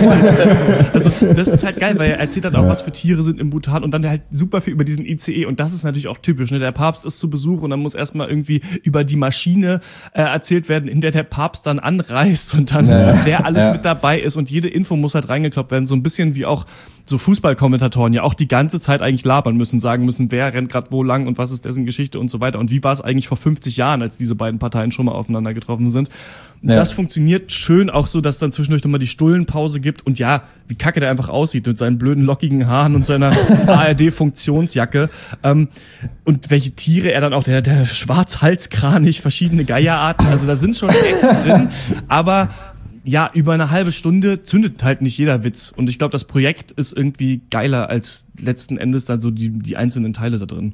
S3: Also das ist halt geil, weil er erzählt dann auch, was für Tiere sind im Bhutan und dann halt super viel über diesen ICE und das ist natürlich auch typisch, ne? Der Papst ist zu Besuch und dann muss erstmal irgendwie über die Maschine erzählt werden, in der Papst dann anreist und dann wer alles mit dabei ist und jede Info muss halt reingekloppt werden, so ein bisschen wie auch so Fußballkommentatoren ja auch die ganze Zeit eigentlich labern müssen, sagen müssen, wer rennt gerade wo lang und was ist dessen Geschichte und so weiter und wie war es eigentlich vor 50 Jahren, als diese beiden Parteien schon mal aufeinander getroffen sind. Das funktioniert schön auch so, dass dann zwischendurch nochmal die Stullenpause gibt und ja, wie kacke der einfach aussieht mit seinen blöden lockigen Haaren und seiner ARD-Funktionsjacke und welche Tiere er dann auch, der Schwarzhalskranich, verschiedene Geierarten, also da sind schon Gags drin, aber ja, über eine halbe Stunde zündet halt nicht jeder Witz und ich glaube, das Projekt ist irgendwie geiler als letzten Endes dann so die einzelnen Teile da drin.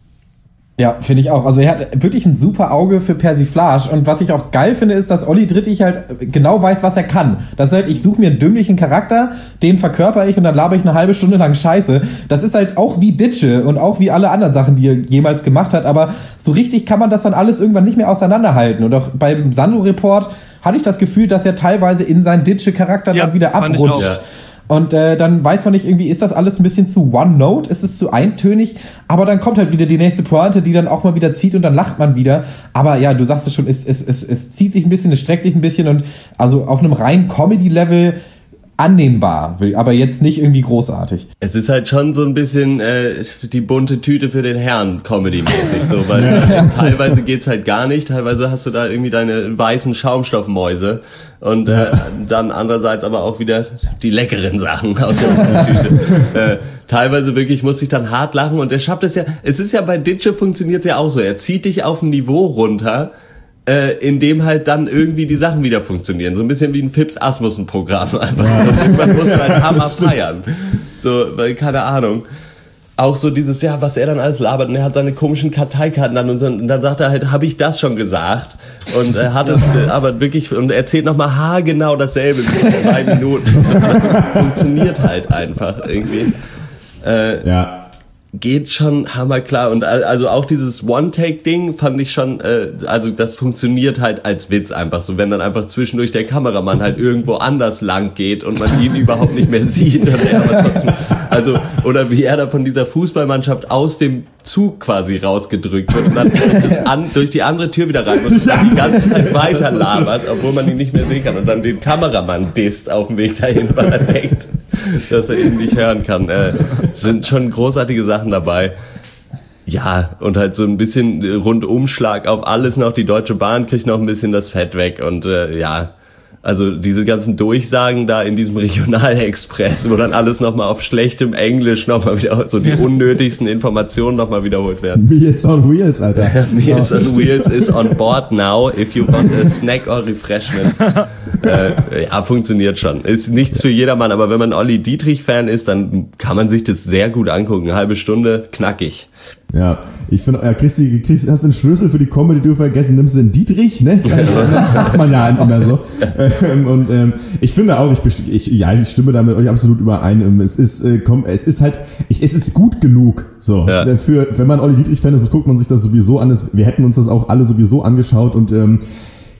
S1: Ja, finde ich auch. Also er hat wirklich ein super Auge für Persiflage und was ich auch geil finde, ist, dass Olli Dittrich halt genau weiß, was er kann. Das ist halt, ich suche mir einen dümmlichen Charakter, den verkörper ich und dann laber ich eine halbe Stunde lang Scheiße. Das ist halt auch wie Ditsche und auch wie alle anderen Sachen, die er jemals gemacht hat, aber so richtig kann man das dann alles irgendwann nicht mehr auseinanderhalten und auch beim Sandro-Report hatte ich das Gefühl, dass er teilweise in seinen Ditsche-Charakter dann wieder abrutscht. Und dann weiß man nicht, irgendwie ist das alles ein bisschen zu One-Note, ist es zu eintönig, aber dann kommt halt wieder die nächste Pointe, die dann auch mal wieder zieht und dann lacht man wieder. Aber ja, du sagst es schon, es zieht sich ein bisschen, es streckt sich ein bisschen und also auf einem reinen Comedy-Level annehmbar, aber jetzt nicht irgendwie großartig.
S4: Es ist halt schon so ein bisschen die bunte Tüte für den Herrn Comedy-mäßig, so, weil teilweise geht's halt gar nicht, teilweise hast du da irgendwie deine weißen Schaumstoffmäuse und dann andererseits aber auch wieder die leckeren Sachen aus der bunten Tüte. Teilweise wirklich muss ich dann hart lachen und er schafft es ja, es ist ja bei Ditsche funktioniert's ja auch so, er zieht dich auf ein Niveau runter, in dem halt dann irgendwie die Sachen wieder funktionieren. So ein bisschen wie ein Phipps Asmussen-Programm einfach. Irgendwann musst du halt Hammer feiern. So, weil, keine Ahnung. Auch so dieses, ja, was er dann alles labert und er hat seine komischen Karteikarten dann und dann sagt er halt, habe ich das schon gesagt? Und er hat es aber wirklich und erzählt nochmal haargenau dasselbe in 2 Minuten. Das funktioniert halt einfach irgendwie. Geht schon hammerklar und also auch dieses One-Take-Ding fand ich schon, also das funktioniert halt als Witz einfach so, wenn dann einfach zwischendurch der Kameramann halt irgendwo anders lang geht und man ihn überhaupt nicht mehr sieht und er aber trotzdem, also oder wie er da von dieser Fußballmannschaft aus dem Zug quasi rausgedrückt wird und dann durch die andere Tür wieder rein muss und dann die ganze Zeit weiter labert, obwohl man ihn nicht mehr sehen kann und dann den Kameramann disst auf dem Weg dahin, weil er denkt, dass er ihn nicht hören kann. Sind schon großartige Sachen dabei. Ja, und halt so ein bisschen Rundumschlag auf alles noch. Die Deutsche Bahn kriegt noch ein bisschen das Fett weg und also diese ganzen Durchsagen da in diesem Regionalexpress, wo dann alles nochmal auf schlechtem Englisch nochmal wieder, so die unnötigsten Informationen nochmal wiederholt werden.
S2: Meals on Wheels, Alter.
S4: Meals on Wheels is on board now, if you want a snack or refreshment. Ja, funktioniert schon. Ist nichts für jedermann, aber wenn man Olli Dittrich-Fan ist, dann kann man sich das sehr gut angucken. Eine halbe Stunde, knackig.
S2: Ja, ich finde, hast du den Schlüssel für die Comedy du vergessen, nimmst du den Dietrich, ne? Das sagt man ja immer so. Ich finde auch, ich stimme da mit euch absolut überein. Es ist gut genug, so. Ja. Wenn man Olli Dittrich-Fan ist, guckt man sich das sowieso an. Wir hätten uns das auch alle sowieso angeschaut und,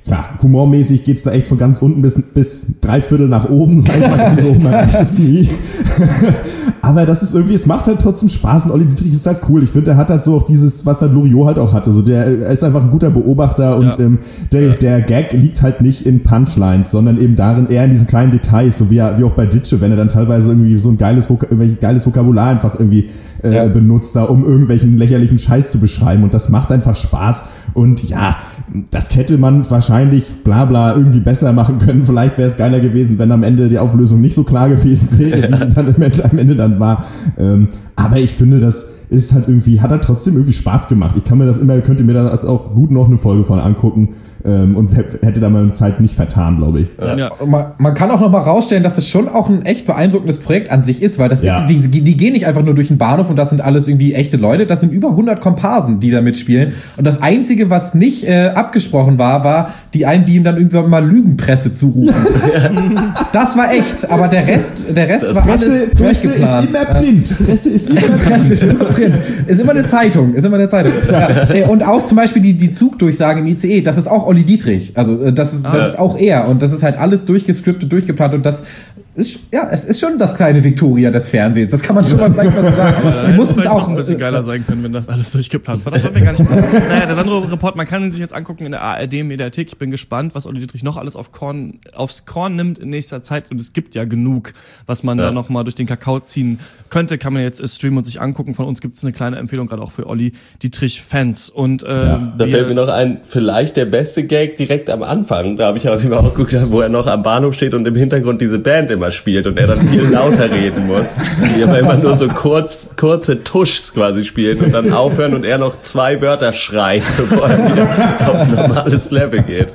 S2: klar, humormäßig geht's da echt von ganz unten bis 3/4 nach oben, sag ich mal, so man reicht es nie. Aber das ist irgendwie, es macht halt trotzdem Spaß und Olli Dittrich ist halt cool. Ich finde, er hat halt so auch dieses, was halt Loriot halt auch hatte. So er ist einfach ein guter Beobachter und der Gag liegt halt nicht in Punchlines, sondern eben darin eher in diesen kleinen Details, so wie auch bei Ditsche, wenn er dann teilweise irgendwie so ein geiles Vokabular einfach irgendwie benutzt, da um irgendwelchen lächerlichen Scheiß zu beschreiben, und das macht einfach Spaß. Und ja, das hätte man wahrscheinlich bla irgendwie besser machen können. Vielleicht wäre es geiler gewesen, wenn am Ende die Auflösung nicht so klar gewesen wäre, wie sie dann am Ende dann war. Aber ich finde, das ist halt irgendwie, hat halt trotzdem irgendwie Spaß gemacht. Könnte mir da auch gut noch eine Folge von angucken, und hätte da meine Zeit nicht vertan, glaube ich.
S1: Ja. Man kann auch noch mal rausstellen, dass es schon auch ein echt beeindruckendes Projekt an sich ist, weil das ist, die gehen nicht einfach nur durch den Bahnhof und das sind alles irgendwie echte Leute, das sind über 100 Komparsen, die da mitspielen, und das Einzige, was nicht abgesprochen war die einen, die ihm dann irgendwann mal Lügenpresse zurufen. Das war echt, aber der Rest war alles
S2: Presse ist immer Print. Presse ist immer Print.
S1: Ist immer eine Zeitung. Ja. Und auch zum Beispiel die Zugdurchsagen im ICE, das ist auch Olli Dittrich. Also das ist auch er, und das ist halt alles durchgescriptet, durchgeplant, und das ist, es ist schon das kleine Victoria des Fernsehens. Das kann man schon mal vielleicht mal so sagen. Sie mussten es auch
S3: ein bisschen geiler sein können, wenn das alles durchgeplant war. Das war mir gar nicht klar. Naja, der Sandro-Report, man kann ihn sich jetzt angucken in der ARD-Mediathek. Ich bin gespannt, was Olli Dittrich noch alles aufs Korn nimmt in nächster Zeit. Und es gibt ja genug, was man da noch mal durch den Kakao ziehen könnte. Kann man jetzt streamen und sich angucken. Von uns gibt es eine kleine Empfehlung, gerade auch für Olli Dittrich-Fans. Und
S4: da fällt mir noch ein, vielleicht der beste Gag direkt am Anfang. Da habe ich aber auch geguckt, wo er noch am Bahnhof steht und im Hintergrund diese Band immer spielt und er dann viel lauter reden muss. Die aber immer nur so kurze Tuschs quasi spielen und dann aufhören und er noch 2 Wörter schreit, bevor er wieder auf ein normales Level geht.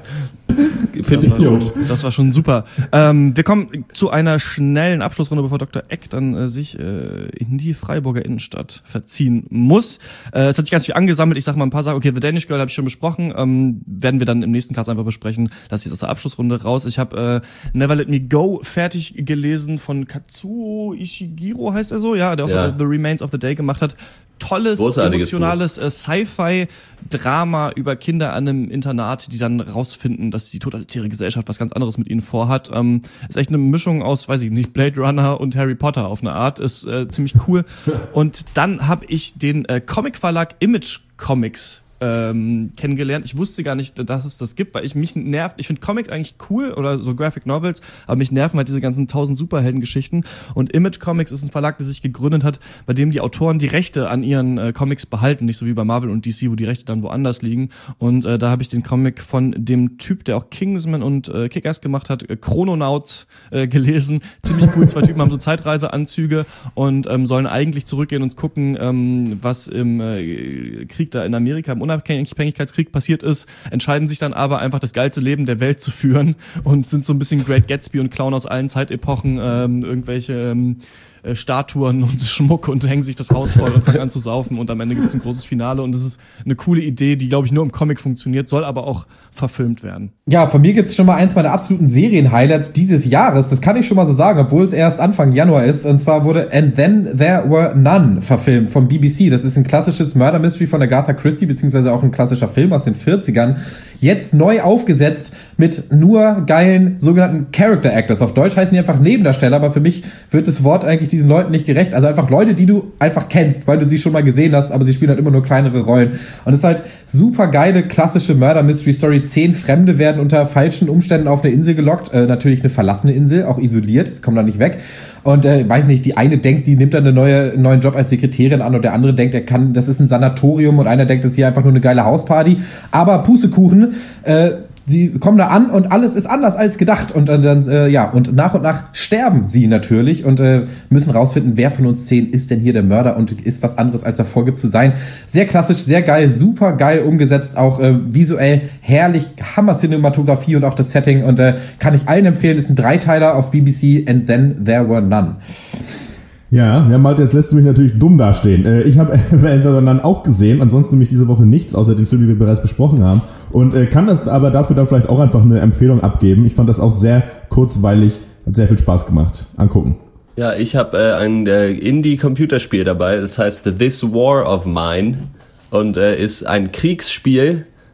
S3: Das war schon super. Wir kommen zu einer schnellen Abschlussrunde, bevor Dr. Eck dann sich in die Freiburger Innenstadt verziehen muss. Es hat sich ganz viel angesammelt. Ich sag mal ein paar Sachen. Okay, The Danish Girl habe ich schon besprochen. Werden wir dann im nächsten Cast einfach besprechen. Das ist jetzt aus der Abschlussrunde raus. Ich habe Never Let Me Go fertig gelesen von Katsuo Ishiguro, heißt er so? Ja, der auch The Remains of the Day gemacht hat. Tolles, emotionales Sci-Fi-Drama über Kinder an einem Internat, die dann rausfinden, dass die totalitäre Gesellschaft was ganz anderes mit ihnen vorhat. Ist echt eine Mischung aus, weiß ich nicht, Blade Runner und Harry Potter auf eine Art. Ist ziemlich cool. Und dann habe ich den Comic-Verlag Image Comics kennengelernt. Ich wusste gar nicht, dass es das gibt, weil mich nervt. Ich finde Comics eigentlich cool oder so Graphic Novels, aber mich nerven halt diese ganzen 1000 Superhelden-Geschichten. Und Image Comics ist ein Verlag, der sich gegründet hat, bei dem die Autoren die Rechte an ihren Comics behalten, nicht so wie bei Marvel und DC, wo die Rechte dann woanders liegen. Und da habe ich den Comic von dem Typ, der auch Kingsman und Kick-Ass gemacht hat, Chrononauts gelesen. Ziemlich cool. 2 Typen haben so Zeitreiseanzüge und sollen eigentlich zurückgehen und gucken, was im Krieg da in Amerika, im Unabhängigkeitskrieg passiert ist, entscheiden sich dann aber einfach das geilste Leben der Welt zu führen und sind so ein bisschen Great Gatsby und klauen aus allen Zeitepochen irgendwelche Statuen und Schmuck und hängen sich das Haus voll und fangen an zu saufen, und am Ende gibt es ein großes Finale, und das ist eine coole Idee, die, glaube ich, nur im Comic funktioniert, soll aber auch verfilmt werden.
S1: Ja, von mir gibt es schon mal eins meiner absoluten Serien-Highlights dieses Jahres, das kann ich schon mal so sagen, obwohl es erst Anfang Januar ist, und zwar wurde And Then There Were None verfilmt vom BBC. Das ist ein klassisches Murder Mystery von Agatha Christie, beziehungsweise auch ein klassischer Film aus den 40ern, jetzt neu aufgesetzt mit nur geilen sogenannten Character Actors. Auf Deutsch heißen die einfach Nebendarsteller, aber für mich wird das Wort eigentlich diesen Leuten nicht gerecht. Also einfach Leute, die du einfach kennst, weil du sie schon mal gesehen hast, aber sie spielen halt immer nur kleinere Rollen. Und es ist halt super geile, klassische Murder-Mystery-Story. 10 Fremde werden unter falschen Umständen auf eine Insel gelockt. Natürlich eine verlassene Insel, auch isoliert. Es kommt da nicht weg. Und weiß nicht, die eine denkt, sie nimmt dann einen neuen Job als Sekretärin an, und der andere denkt, das ist ein Sanatorium, und einer denkt, das ist hier einfach nur eine geile Hausparty. Aber Pustekuchen, sie kommen da an und alles ist anders als gedacht, und und nach sterben sie natürlich und müssen rausfinden, wer von uns 10 ist denn hier der Mörder und ist was anderes, als er vorgibt zu sein. Sehr klassisch, sehr geil, super geil umgesetzt, auch visuell herrlich, Hammer-Cinematografie und auch das Setting, und kann ich allen empfehlen, ist ein 3-Teiler auf BBC, And Then There Were None.
S2: Ja, Malte, jetzt lässt du mich natürlich dumm dastehen. Ich habe dann auch gesehen, ansonsten nämlich diese Woche nichts, außer den Film, den wir bereits besprochen haben. Und kann das aber dafür dann vielleicht auch einfach eine Empfehlung abgeben. Ich fand das auch sehr kurzweilig, hat sehr viel Spaß gemacht. Angucken.
S4: Ja, ich habe ein Indie-Computerspiel dabei, das heißt This War of Mine, und ist ein Kriegsspiel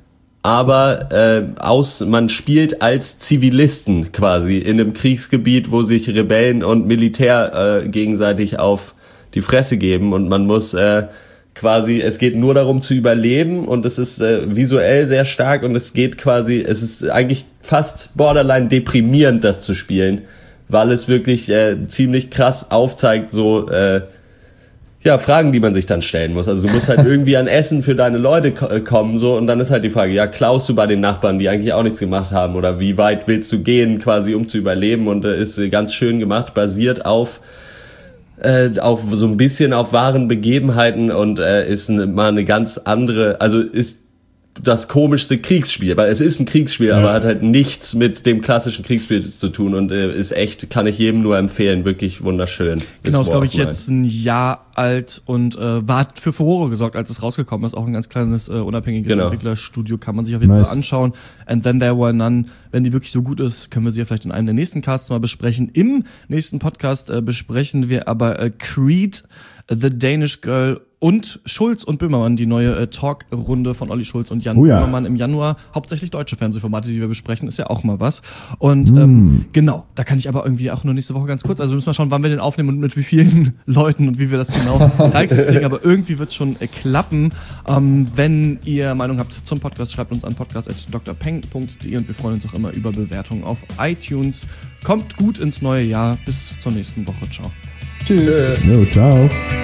S4: aber man spielt als Zivilisten quasi in einem Kriegsgebiet, wo sich Rebellen und Militär gegenseitig auf die Fresse geben und man muss quasi, es geht nur darum zu überleben und es ist visuell sehr stark und es ist eigentlich fast borderline deprimierend, das zu spielen, weil es wirklich ziemlich krass aufzeigt, so Fragen, die man sich dann stellen muss. Also du musst halt irgendwie an Essen für deine Leute kommen, so, und dann ist halt die Frage, ja, klaust du bei den Nachbarn, die eigentlich auch nichts gemacht haben, oder wie weit willst du gehen, quasi, um zu überleben, und ist ganz schön gemacht, basiert auf so ein bisschen auf wahren Begebenheiten und ist mal eine ganz andere, also ist das komischste Kriegsspiel, weil es ist ein Kriegsspiel, aber hat halt nichts mit dem klassischen Kriegsspiel zu tun und ist echt, kann ich jedem nur empfehlen, wirklich wunderschön.
S3: Genau, ist glaube ich jetzt ein Jahr alt und hat für Furore gesorgt, als es rausgekommen ist. Auch ein ganz kleines unabhängiges Entwicklerstudio, kann man sich auf jeden Fall anschauen. And Then There Were None, wenn die wirklich so gut ist, können wir sie ja vielleicht in einem der nächsten Casts mal besprechen. Im nächsten Podcast besprechen wir aber Creed, The Danish Girl und Schulz und Böhmermann, die neue Talkrunde von Olli Schulz und Jan Böhmermann im Januar. Hauptsächlich deutsche Fernsehformate, die wir besprechen, ist ja auch mal was. Und genau, da kann ich aber irgendwie auch nur nächste Woche ganz kurz, also müssen wir schauen, wann wir den aufnehmen und mit wie vielen Leuten und wie wir das genau kriegen, aber irgendwie wird es schon klappen. Wenn ihr Meinung habt zum Podcast, schreibt uns an podcast@drpeng.de und wir freuen uns auch immer über Bewertungen auf iTunes. Kommt gut ins neue Jahr, bis zur nächsten Woche. Ciao.
S2: Tschüss. Jo, ciao.